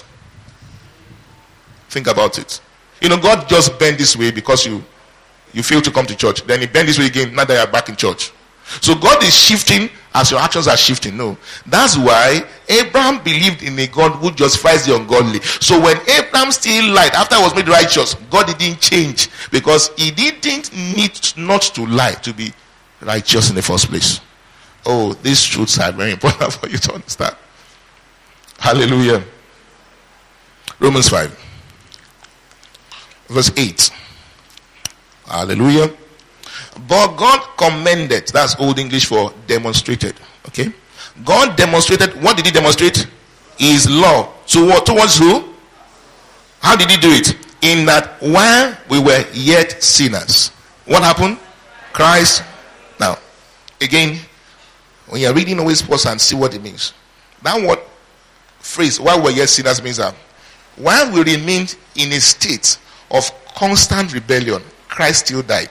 Think about it. You know, God just bent this way because you you failed to come to church. Then he bent this way again, now that you are back in church. So God is shifting as your actions are shifting. No. That's why Abraham believed in a God who justifies the ungodly. So when Abraham still lied, after he was made righteous, God didn't change. Because he didn't need not to lie to be righteous in the first place. Oh, these truths are very important for you to understand. Hallelujah. Romans five. Verse eight. Hallelujah. But God commended, that's Old English for demonstrated. Okay. God demonstrated, what did he demonstrate? His love. So towards who? How did he do it? In that while we were yet sinners, what happened? Christ. Now, again, when you're reading, always pause and see what it means. That word phrase, while we were yet sinners, means that while we remained in a state of constant rebellion, Christ still died.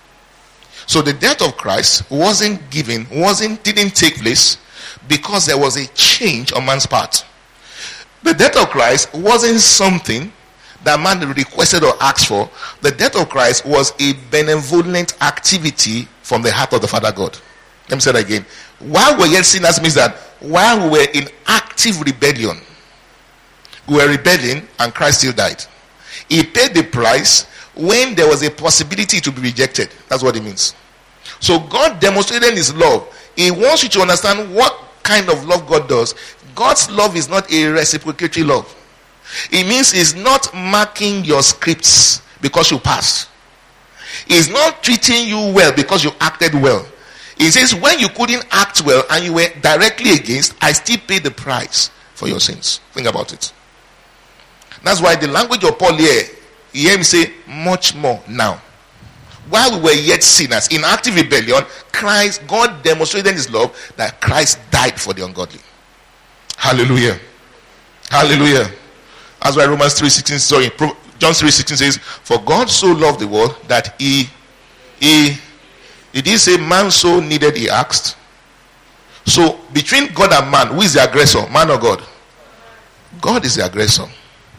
So the death of Christ wasn't given, wasn't, didn't take place because there was a change on man's part. The death of Christ wasn't something that man requested or asked for. The death of Christ was a benevolent activity from the heart of the Father God. Let me say that again. While we were yet sinners means that while we were in active rebellion, we were rebelling and Christ still died. He paid the price when there was a possibility to be rejected. That's what it means. So God demonstrated his love. He wants you to understand what kind of love God does. God's love is not a reciprocatory love. It means he's not marking your scripts because you passed. He's not treating you well because you acted well. He says when you couldn't act well and you were directly against, I still paid the price for your sins. Think about it. That's why the language of Paul here, you hear him say, much more now. While we were yet sinners, in active rebellion, Christ, God demonstrated his love that Christ died for the ungodly. Hallelujah. Hallelujah. That's why Romans three sixteen, sorry, John three sixteen says, for God so loved the world that he, he, he didn't say man so needed, he asked. So between God and man, who is the aggressor? Man or God? God is the aggressor.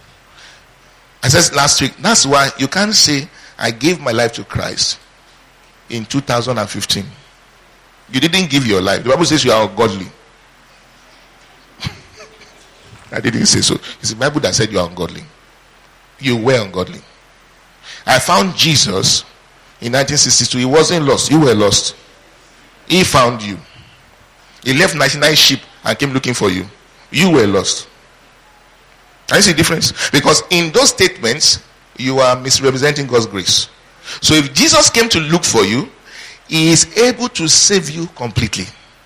I said last week, that's why you can't say, I gave my life to Christ in two thousand fifteen. You didn't give your life. The Bible says you are ungodly. I didn't say so. It's the Bible that said you are ungodly. You were ungodly. I found Jesus in nineteen sixty-two. He wasn't lost. You were lost. He found you. He left ninety-nine sheep and came looking for you. You were lost. Can you see the difference? Because in those statements, you are misrepresenting God's grace. So if Jesus came to look for you, he is able to save you completely.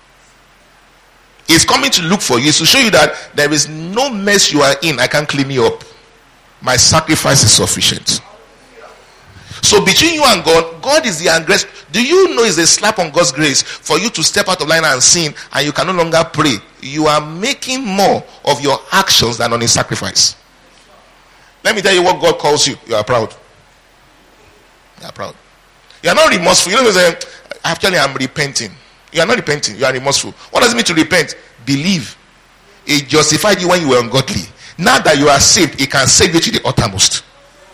He's coming to look for you to show you that there is no mess you are in. I can clean you up. My sacrifice is sufficient. So between you and God, God is the aggressor. Do you know it's a slap on God's grace for you to step out of line and sin and you can no longer pray? You are making more of your actions than on his sacrifice. Let me tell you what God calls you. You are proud. You are proud. You are not remorseful. You know, say, actually I'm repenting. You are not repenting. You are remorseful. What does it mean to repent? Believe. He justified you when you were ungodly. Now that you are saved, he can save you to the uttermost.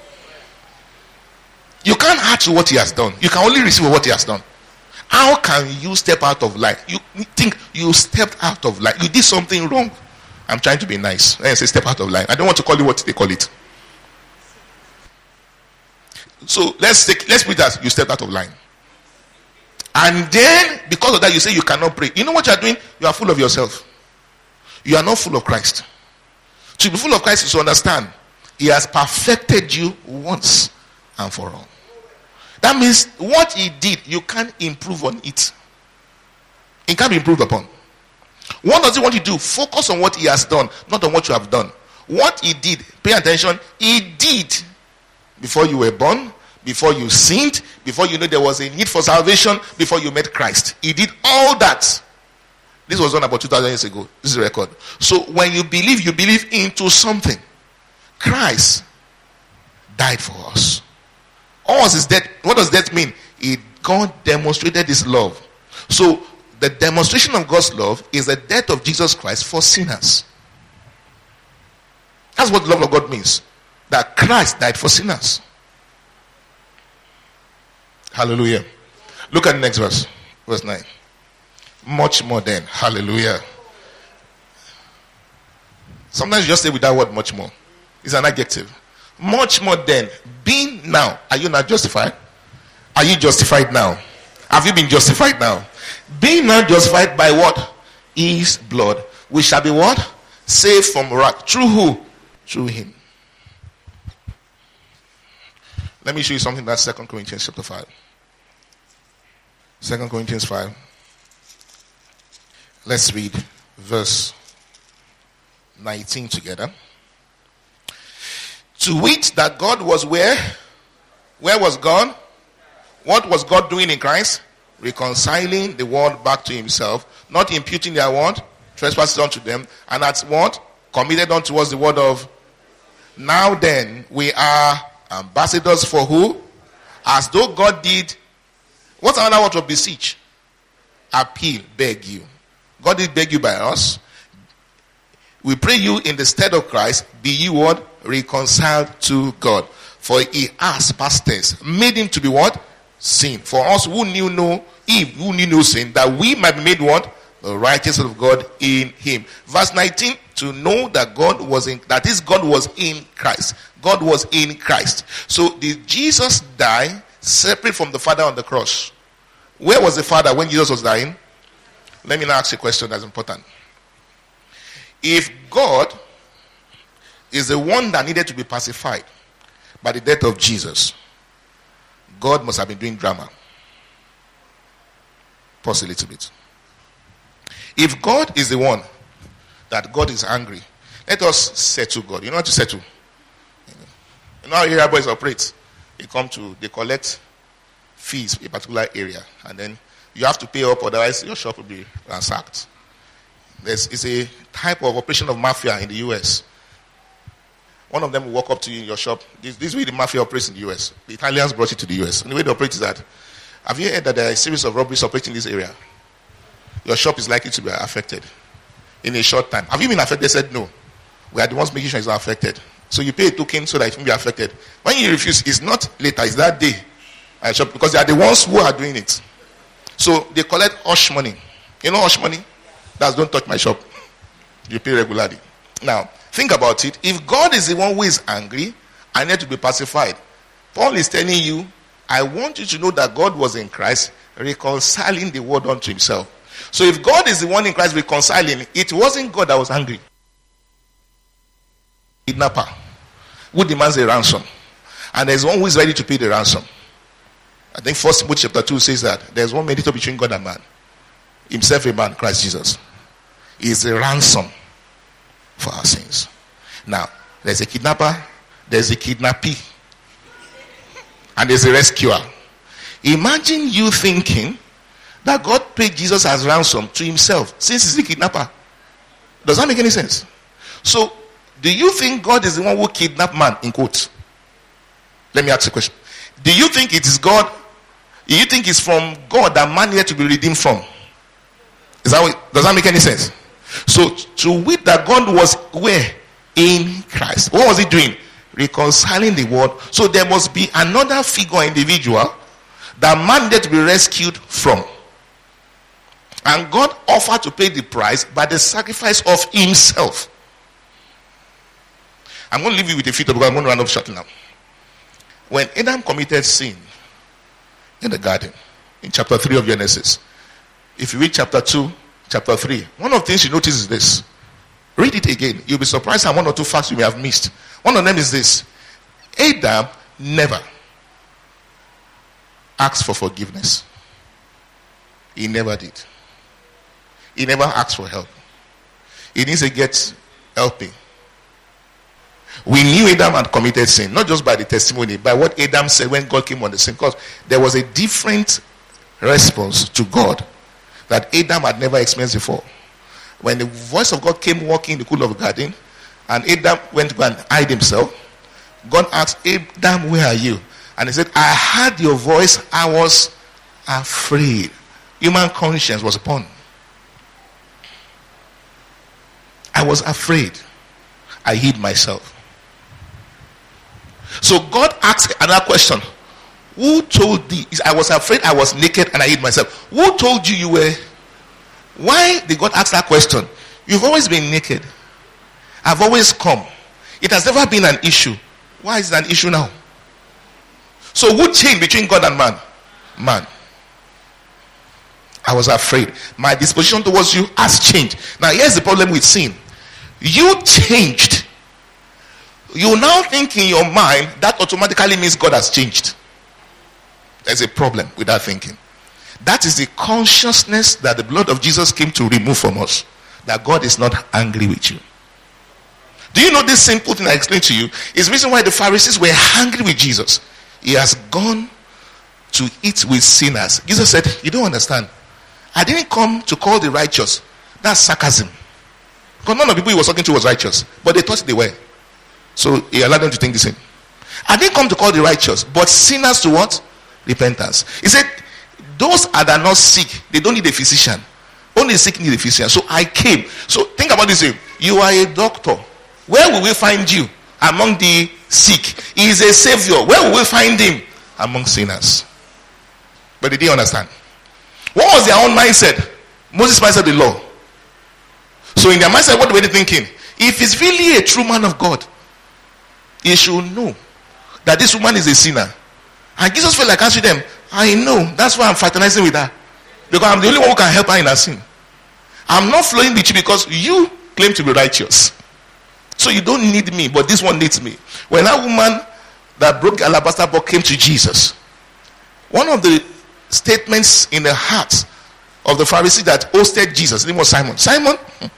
You can't add to what he has done. You can only receive what he has done. How can you step out of line? You think you stepped out of line. You did something wrong. I'm trying to be nice. I say step out of line. I don't want to call it what they call it. So let's take, let's put that you stepped out of line. And then because of that you say you cannot pray. You know what you are doing? You are full of yourself. You are not full of Christ. To be full of Christ is to understand he has perfected you once and for all. That means what he did, you can't improve on it. It can't be improved upon. What does he want you to do? Focus on what he has done, not on what you have done. What he did, pay attention, he did before you were born, before you sinned, before you knew there was a need for salvation, before you met Christ. He did all that. This was done about two thousand years ago. This is a record. So when you believe, you believe into something. Christ died for us. Ours is death. What does death mean? It, God demonstrated his love. So the demonstration of God's love is the death of Jesus Christ for sinners. That's what the love of God means. That Christ died for sinners. Hallelujah. Look at the next verse. Verse nine. Much more than. Hallelujah. Sometimes you just say with that word much more. It's an adjective. Much more than. Being now. Are you not justified? Are you justified now? Have you been justified now? Being now justified by what? His blood. We shall be what? Saved from wrath. Through who? Through him. Let me show you something. That's Second Corinthians chapter five. Second Corinthians five. Let's read verse nineteen together. To wit that God was where? Where was God? What was God doing in Christ? Reconciling the world back to himself, not imputing their what? Trespasses unto them, and that's what? Committed unto us the word of. Now then, we are ambassadors for who? As though God did. What's another word of beseech? Appeal, beg you. God did beg you by us. We pray you in the stead of Christ, be you what? Reconciled to God. For he has, past tense, made him to be what? Sin. For us who knew no Eve, who knew no sin, that we might be made what? The righteousness of God in him. Verse nineteen, to know that God was in, that is, God was in Christ. God was in Christ. So did Jesus die separate from the Father on the cross? Where was the Father when Jesus was dying? Let me now ask you a question that's important. If God is the one that needed to be pacified by the death of Jesus, God must have been doing drama. Pause a little bit. If God is the one that God is angry, let us settle God. You know how to settle? You know how area boys operate? They come to, they collect fees in a particular area, and then you have to pay up, otherwise your shop will be ransacked. There's, it's a type of operation of mafia in the U S. One of them will walk up to you in your shop. This, this is the way the mafia operates in the U S. The Italians brought it to the U S. And the way they operate is that, have you heard that there are a series of robberies operating in this area? Your shop is likely to be affected in a short time. Have you been affected? They said no. We are the ones making sure it's not affected. So you pay a token so that it won't be affected. When you refuse, it's not later, it's that day. Because they are the ones who are doing it. So they collect hush money. You know hush money? That's don't touch my shop. You pay regularly. Now, think about it. If God is the one who is angry, I need to be pacified. Paul is telling you, I want you to know that God was in Christ, reconciling the world unto himself. So if God is the one in Christ reconciling, it wasn't God that was angry. Kidnapper who demands a ransom. And there's one who is ready to pay the ransom. I think First Timothy chapter two says that there's one mediator between God and man. Himself a man, Christ Jesus. He is a ransom for our sins. Now, there's a kidnapper, there's a kidnappee, and there's a rescuer. Imagine you thinking that God paid Jesus as ransom to himself since he's the kidnapper. Does that make any sense? So, do you think God is the one who kidnapped man, in quotes? Let me ask you a question. Do you think it is God? Do you think it's from God that man needed to be redeemed from? Is that what, does that make any sense? So, to wit that God was where? In Christ. What was he doing? Reconciling the world. So there must be another figure, individual, that man needed to be rescued from. And God offered to pay the price by the sacrifice of himself. I'm going to leave you with a few thoughts because I'm going to run off shortly now. When Adam committed sin in the garden, in chapter three of Genesis, if you read chapter two, chapter three, one of the things you notice is this. Read it again. You'll be surprised at one or two facts you may have missed. One of them is this. Adam never asked for forgiveness. He never did. He never asked for help. He didn't say, get helping. We knew Adam had committed sin, not just by the testimony, by what Adam said when God came on the scene. Because there was a different response to God that Adam had never experienced before. When the voice of God came walking in the cool of the garden, and Adam went to go and hide himself, God asked, Adam, where are you? And he said, I heard your voice, I was afraid. Human conscience was upon. I was afraid. I hid myself. So God asked another question. Who told thee? I was afraid, I was naked, and I hid myself. Who told you you were? Why did God ask that question? You've always been naked. I've always come. It has never been an issue. Why is it an issue now? So who changed between God and man? Man. I was afraid. My disposition towards you has changed. Now here's the problem with sin. You changed. You now think in your mind that automatically means God has changed. There's a problem with that thinking. That is the consciousness that the blood of Jesus came to remove from us. That God is not angry with you. Do you know this simple thing I explained to you? Is the reason why the Pharisees were angry with Jesus. He has gone to eat with sinners. Jesus said, you don't understand. I didn't come to call the righteous. That's sarcasm. Because none of the people he was talking to was righteous. But they thought they were. So he allowed them to think the same. I didn't come to call the righteous, but sinners to what? Repentance. He said, those that are not sick, they don't need a physician. Only the sick need a physician. So I came. So think about this. You are a doctor. Where will we find you? Among the sick. He is a savior. Where will we find him? Among sinners. But they didn't understand. What was their own mindset? Moses' mindset, the law. So in their mindset, what were they thinking? If he's really a true man of God, he should know that this woman is a sinner. And Jesus felt like answering them, I know. That's why I'm fraternizing with her. Because I'm the only one who can help her in her sin. I'm not flowing with you because you claim to be righteous. So you don't need me, but this one needs me. When that woman that broke the alabaster box came to Jesus, one of the statements in the heart of the Pharisee that hosted Jesus, his name was Simon. Simon,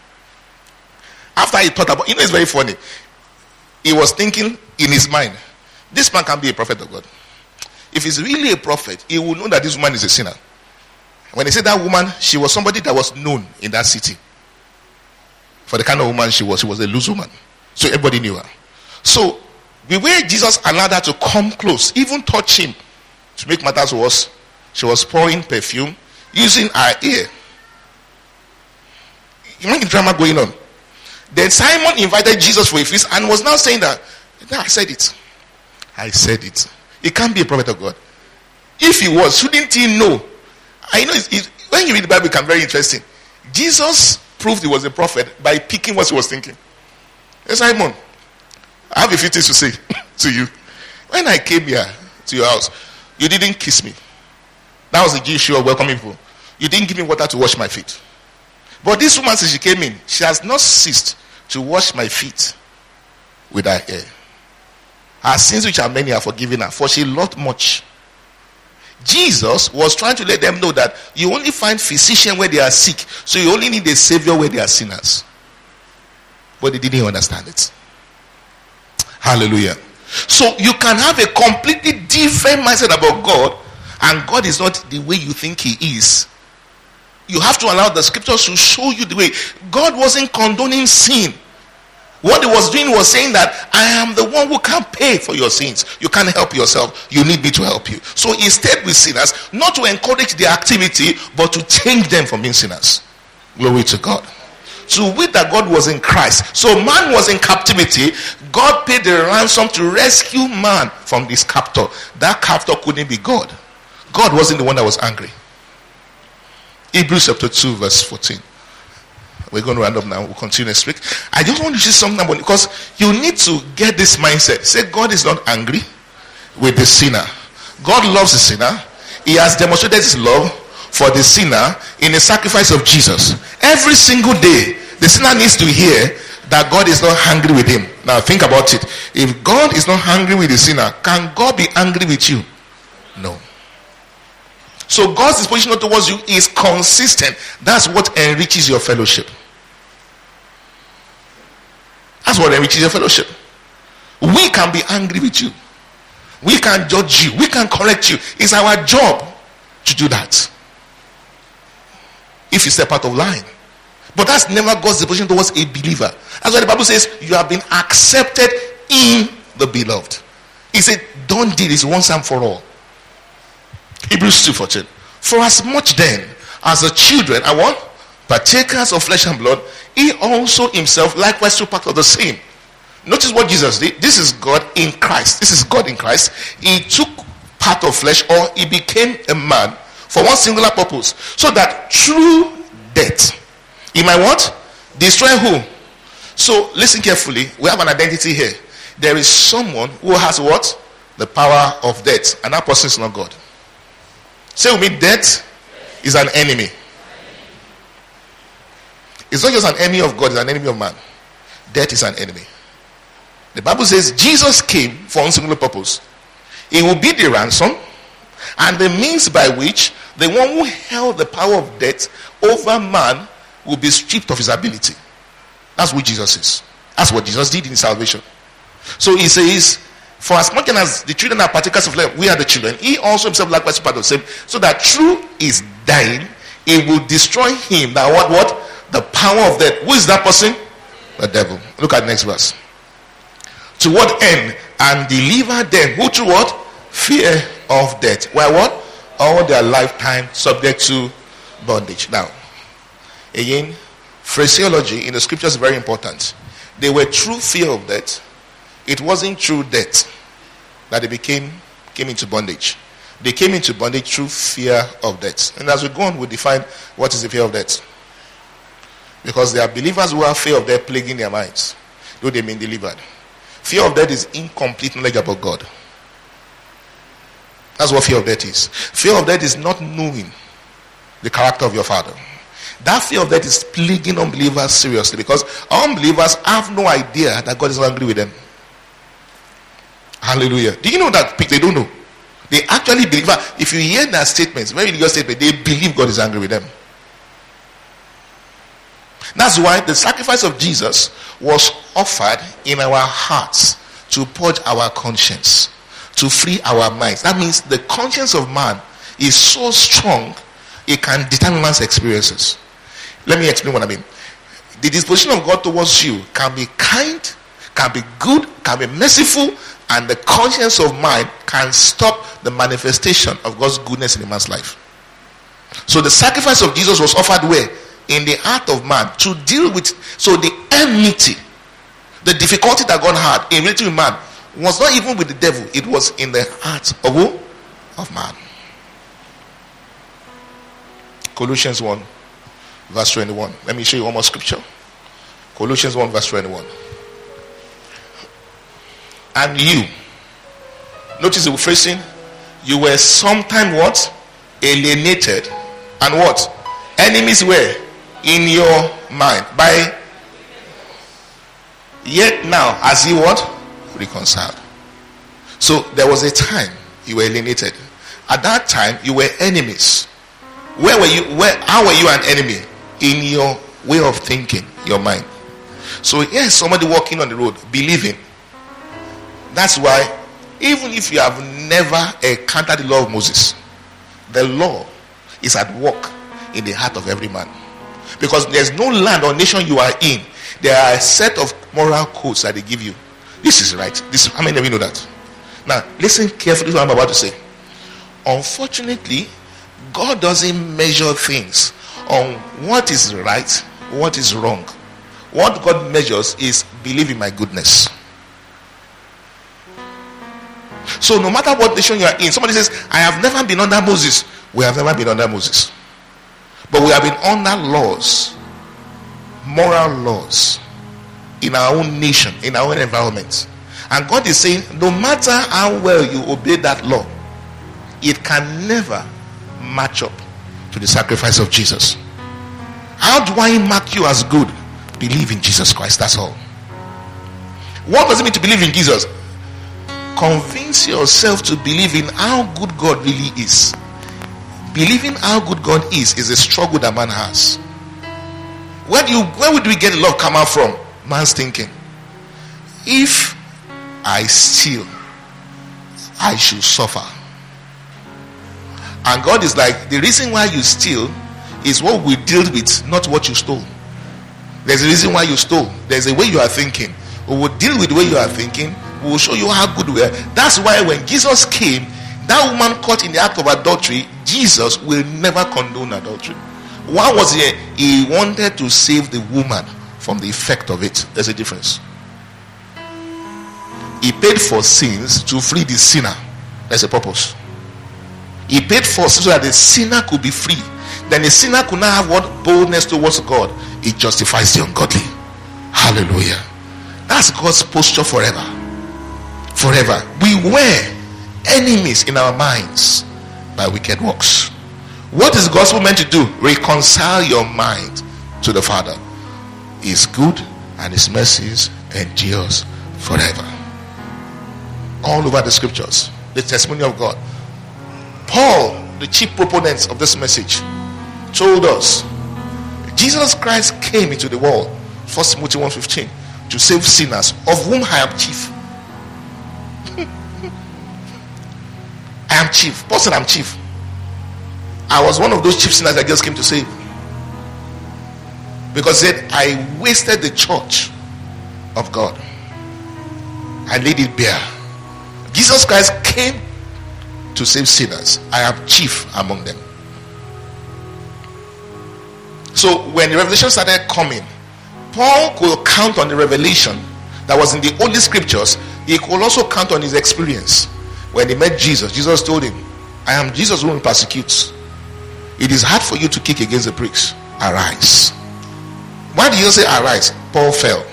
after he thought about, you know, it's very funny. He was thinking in his mind, this man can be a prophet of God. If he's really a prophet, he will know that this woman is a sinner. When he said that woman, she was somebody that was known in that city. For the kind of woman she was, she was a loose woman. So everybody knew her. So the way Jesus allowed her to come close, even touch him, to make matters worse, she was pouring perfume using her ear. You know the drama going on. Then Simon invited Jesus for a feast and was now saying that, I said it. I said it. He can't be a prophet of God. If he was, shouldn't he know? I know it's, it's, when you read the Bible, it can be very interesting. Jesus proved he was a prophet by picking what he was thinking. Hey, Simon, I have a few things to say to you. When I came here to your house, you didn't kiss me. That was the Jewish way of welcoming people. You didn't give me water to wash my feet. But this woman, since she came in, she has not ceased to wash my feet with her hair. Her sins, which are many, are forgiven her, for she loved much. Jesus was trying to let them know that you only find physicians where they are sick, so you only need a savior where they are sinners. But they didn't understand it. Hallelujah. So you can have a completely different mindset about God, and God is not the way you think he is. You have to allow the scriptures to show you the way. God wasn't condoning sin. What he was doing was saying that I am the one who can pay for your sins. You can't help yourself. You need me to help you. So he stayed with sinners, not to encourage their activity, but to change them from being sinners. Glory to God. To wit that God was in Christ. So man was in captivity. God paid the ransom to rescue man from this captor. That captor couldn't be God. God wasn't the one that was angry. Hebrews chapter two verse fourteen. We're going to round up now. We'll continue next week. I just want to say something about it because you need to get this mindset. Say God is not angry with the sinner. God loves the sinner. He has demonstrated his love for the sinner in the sacrifice of Jesus. Every single day, the sinner needs to hear that God is not angry with him. Now think about it. If God is not angry with the sinner, can God be angry with you? No. So God's disposition towards you is consistent. That's what enriches your fellowship. That's what enriches your fellowship. We can be angry with you. We can judge you. We can correct you. It's our job to do that. If you step out of line. But that's never God's disposition towards a believer. That's why the Bible says you have been accepted in the beloved. He said, don't do this once and for all. Hebrews two fourteen. For as much then as the children are what? Partakers of flesh and blood, he also himself likewise took part of the same. Notice what Jesus did. This is God in Christ. This is God in Christ. He took part of flesh, or he became a man for one singular purpose. So that through death, he might what? Destroy who? So listen carefully. We have an identity here. There is someone who has what? The power of death. And that person is not God. Say with me, death is an enemy. It's not just an enemy of God, it's an enemy of man. Death is an enemy. The Bible says Jesus came for one singular purpose. He will be the ransom and the means by which the one who held the power of death over man will be stripped of his ability. That's what Jesus is. That's what Jesus did in salvation. So he says, for as much as the children are partakers of life, we are the children. He also himself likewise part of the same. So that through his dying, it will destroy him. That what? What? The power of death. Who is that person? The devil. Look at the next verse. To what end? And deliver them. Who through what? Fear of death. Why what? All their lifetime subject to bondage. Now, again, phraseology in the scriptures is very important. They were through fear of death. It wasn't through death that they became came into bondage. They came into bondage through fear of death. And as we go on, we'll define what is the fear of death. Because there are believers who have fear of death plaguing their minds, though they've been delivered. Fear of death is incomplete knowledge about God. That's what fear of death is. Fear of death is not knowing the character of your Father. That fear of death is plaguing unbelievers seriously, because unbelievers have no idea that God is angry with them. Hallelujah. Do you know that? They don't know. They actually believe. If you hear that statement, very religious statement, they believe God is angry with them. That's why the sacrifice of Jesus was offered in our hearts to purge our conscience, to free our minds. That means the conscience of man is so strong, it can determine man's experiences. Let me explain what I mean. The disposition of God towards you can be kind, can be good, can be merciful, and the conscience of man can stop the manifestation of God's goodness in a man's life. So the sacrifice of Jesus was offered where? In the heart of man, to deal with. So the enmity, the difficulty that God had in relating with man, was not even with the devil. It was in the heart of who? Of man. Colossians one verse twenty-one. Let me show you one more scripture. Colossians one verse twenty-one. And you, notice the phrasing, you were sometime what? Alienated. And what? Enemies were in your mind. By yet now, as he what? Reconciled. So there was a time you were alienated. At that time, you were enemies. Where were you? Where? How were you an enemy? In your way of thinking, your mind. So here's somebody walking on the road, believing. That's why, even if you have never encountered the law of Moses, the law is at work in the heart of every man. Because there's no land or nation you are in, there are a set of moral codes that they give you. This is right. This, how many of you know that? Now, listen carefully to what I'm about to say. Unfortunately, God doesn't measure things on what is right, what is wrong. What God measures is believe in my goodness. So no matter what nation you are in, somebody says, I have never been under Moses. We have never been under Moses. But we have been under laws, moral laws, in our own nation, in our own environment. And God is saying, no matter how well you obey that law, it can never match up to the sacrifice of Jesus. How do I mark you as good? Believe in Jesus Christ, that's all. What does it mean to believe in Jesus? Convince yourself to believe in how good God really is. Believing how good God is is a struggle that man has. Where do you, where would we get love come out from? Man's thinking. If I steal, I should suffer. And God is like, the reason why you steal is what we deal with, not what you stole. There's a reason why you stole. There's a way you are thinking. We will deal with the way you are thinking. We will show you how good we are. That's why when Jesus came, that woman caught in the act of adultery, Jesus will never condone adultery. Why was he? He wanted to save the woman from the effect of it. There's a difference. He paid for sins to free the sinner. There's a purpose. He paid for sins so that the sinner could be free. Then the sinner could now have what? Boldness towards God. It justifies the ungodly. Hallelujah. That's God's posture forever. Forever. We were enemies in our minds by wicked works. What is the gospel meant to do? Reconcile your mind to the Father. He is good and his mercies endures forever. All over the scriptures, the testimony of God. Paul, the chief proponent of this message, told us Jesus Christ came into the world, First Timothy one fifteen, to save sinners, of whom I am chief. I am chief. Paul said I'm chief. I was one of those chief sinners that just came to save. Because he said, I wasted the church of God. I laid it bare. Jesus Christ came to save sinners. I am chief among them. So when the revelation started coming, Paul could count on the revelation that was in the Holy Scriptures. He could also count on his experience. When he met Jesus, Jesus told him, I am Jesus who persecutes. It is hard for you to kick against the pricks. Arise. Why did Jesus say arise? Paul fell.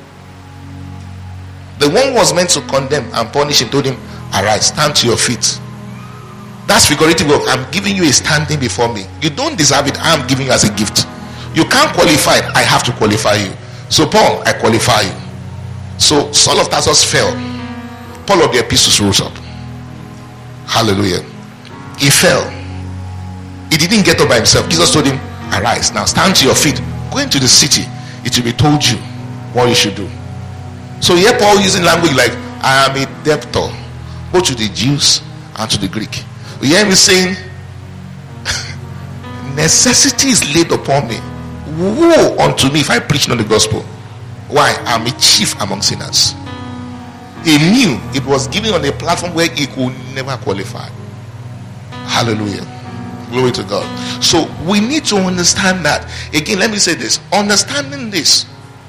The one who was meant to condemn and punish him told him, arise, stand to your feet. That's figurative of, I'm giving you a standing before me. You don't deserve it. I'm giving you as a gift. You can't qualify it. I have to qualify you. So Paul, I qualify you. So Saul of Tarsus fell. Paul of the epistles rose up. Hallelujah. He fell. He didn't get up by himself. Jesus told him, arise, now stand to your feet. Go into the city. It will be told you what you should do. So here Paul using language like, I am a debtor both to the Jews and to the Greek. You hear me saying, necessity is laid upon me. Woe unto me if I preach not the gospel. Why? I'm a chief among sinners. He knew it was given on a platform where he could never qualify. Hallelujah. Glory to God. So we need to understand that. Again, let me say this. Understanding this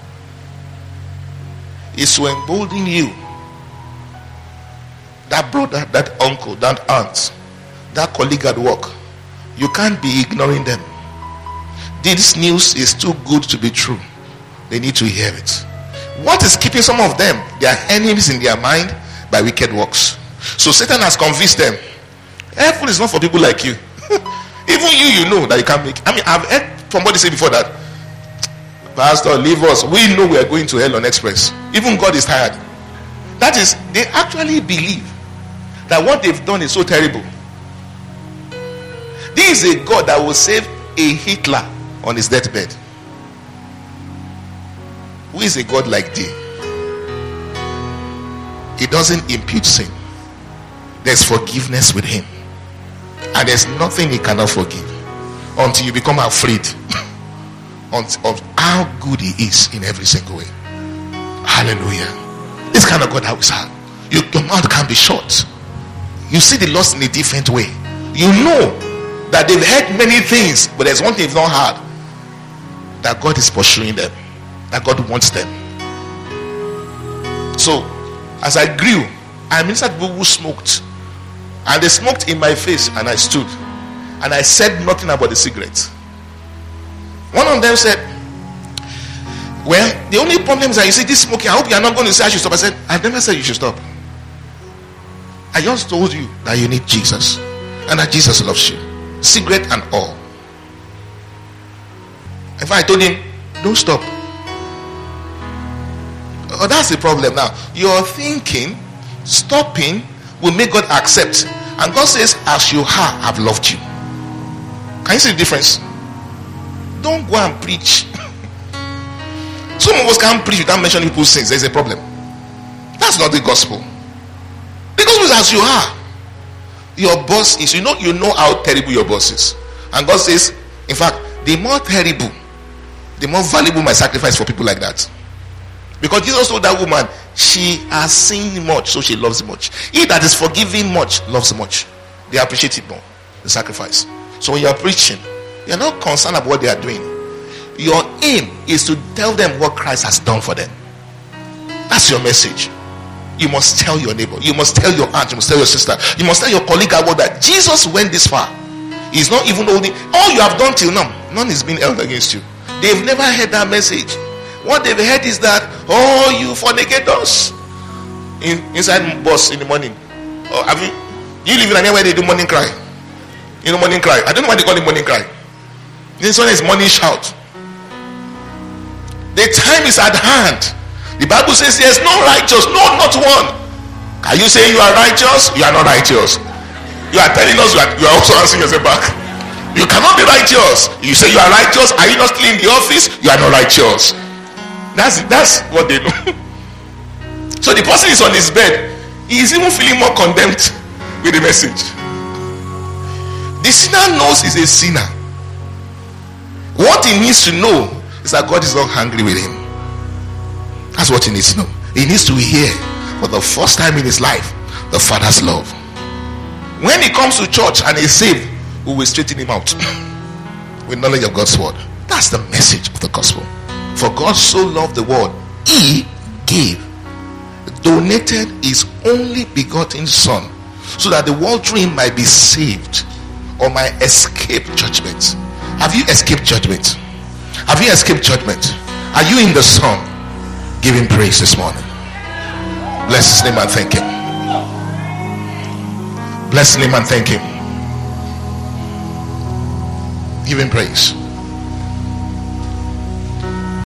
is to embolden you. That brother, that uncle, that aunt, that colleague at work, you can't be ignoring them. This news is too good to be true. They need to hear it. What is keeping some of them? They are enemies in their mind by wicked works. So Satan has convinced them. Heaven is not for people like you. Even you, you know that you can't make. I mean, I've heard somebody say before that, Pastor, leave us. We know we are going to hell on express. Even God is tired. That is, they actually believe that what they've done is so terrible. This is a God that will save a Hitler on his deathbed. Who is a God like thee? He doesn't impute sin. There's forgiveness with him. And there's nothing he cannot forgive until you become afraid of how good he is in every single way. Hallelujah. This kind of God that we serve. You, your mouth can't be shut. You see the lost in a different way. You know that they've heard many things, but there's one thing they've not heard. That God is pursuing them. That God wants them. So, as I grew, I ministered to people who smoked. And they smoked in my face, and I stood. And I said nothing about the cigarettes. One of them said, well, the only problem is that you see this smoking. I hope you are not going to say I should stop. I said, I've never said you should stop. I just told you that you need Jesus. And that Jesus loves you. Cigarette and all. If I told him, don't stop. Oh, that's the problem now. You're thinking stopping will make God accept. And God says, as you are, I've loved you. Can you see the difference? Don't go and preach. Some of us can't preach without mentioning people's sins. There's a problem. That's not the gospel. The gospel is as you are. Your boss is, you know, you know how terrible your boss is. And God says, in fact, the more terrible, the more valuable my sacrifice for people like that. Because Jesus told that woman, she has sinned much, so she loves much. He that is forgiving much loves much. They appreciate it more, the sacrifice. So when you are preaching, you are not concerned about what they are doing. Your aim is to tell them what Christ has done for them. That's your message. You must tell your neighbor, you must tell your aunt, you must tell your sister, you must tell your colleague about that Jesus went this far. He's not even holding all you have done till now. None is being held against you. They've never heard that message. What they've heard is that, oh, you fornicators in inside bus in the morning. Or have you you live in an area where they do morning cry? You know, morning cry. I don't know why they call it morning cry. This one is morning shout. The time is at hand. The Bible says there's no righteous, no, not one. Are you saying you are righteous? You are not righteous. You are telling us you are, you are also answering yourself back. You cannot be righteous. You say you are righteous. Are you not still in the office? You are not righteous. That's that's what they do. So the person is on his bed. He is even feeling more condemned with the message. The sinner knows he's a sinner. What he needs to know is that God is not angry with him. That's what he needs to know. He needs to hear for the first time in his life the Father's love. When he comes to church and is saved, we will straighten him out with knowledge of God's word. That's the message of the gospel. For God so loved the world, he gave, donated his only begotten son, so that the world through him might be saved or might escape judgment. Have you escaped judgment? Have you escaped judgment? Are you in the Son? Give him praise this morning. Bless his name and thank him. Bless his name and thank him. Give him praise.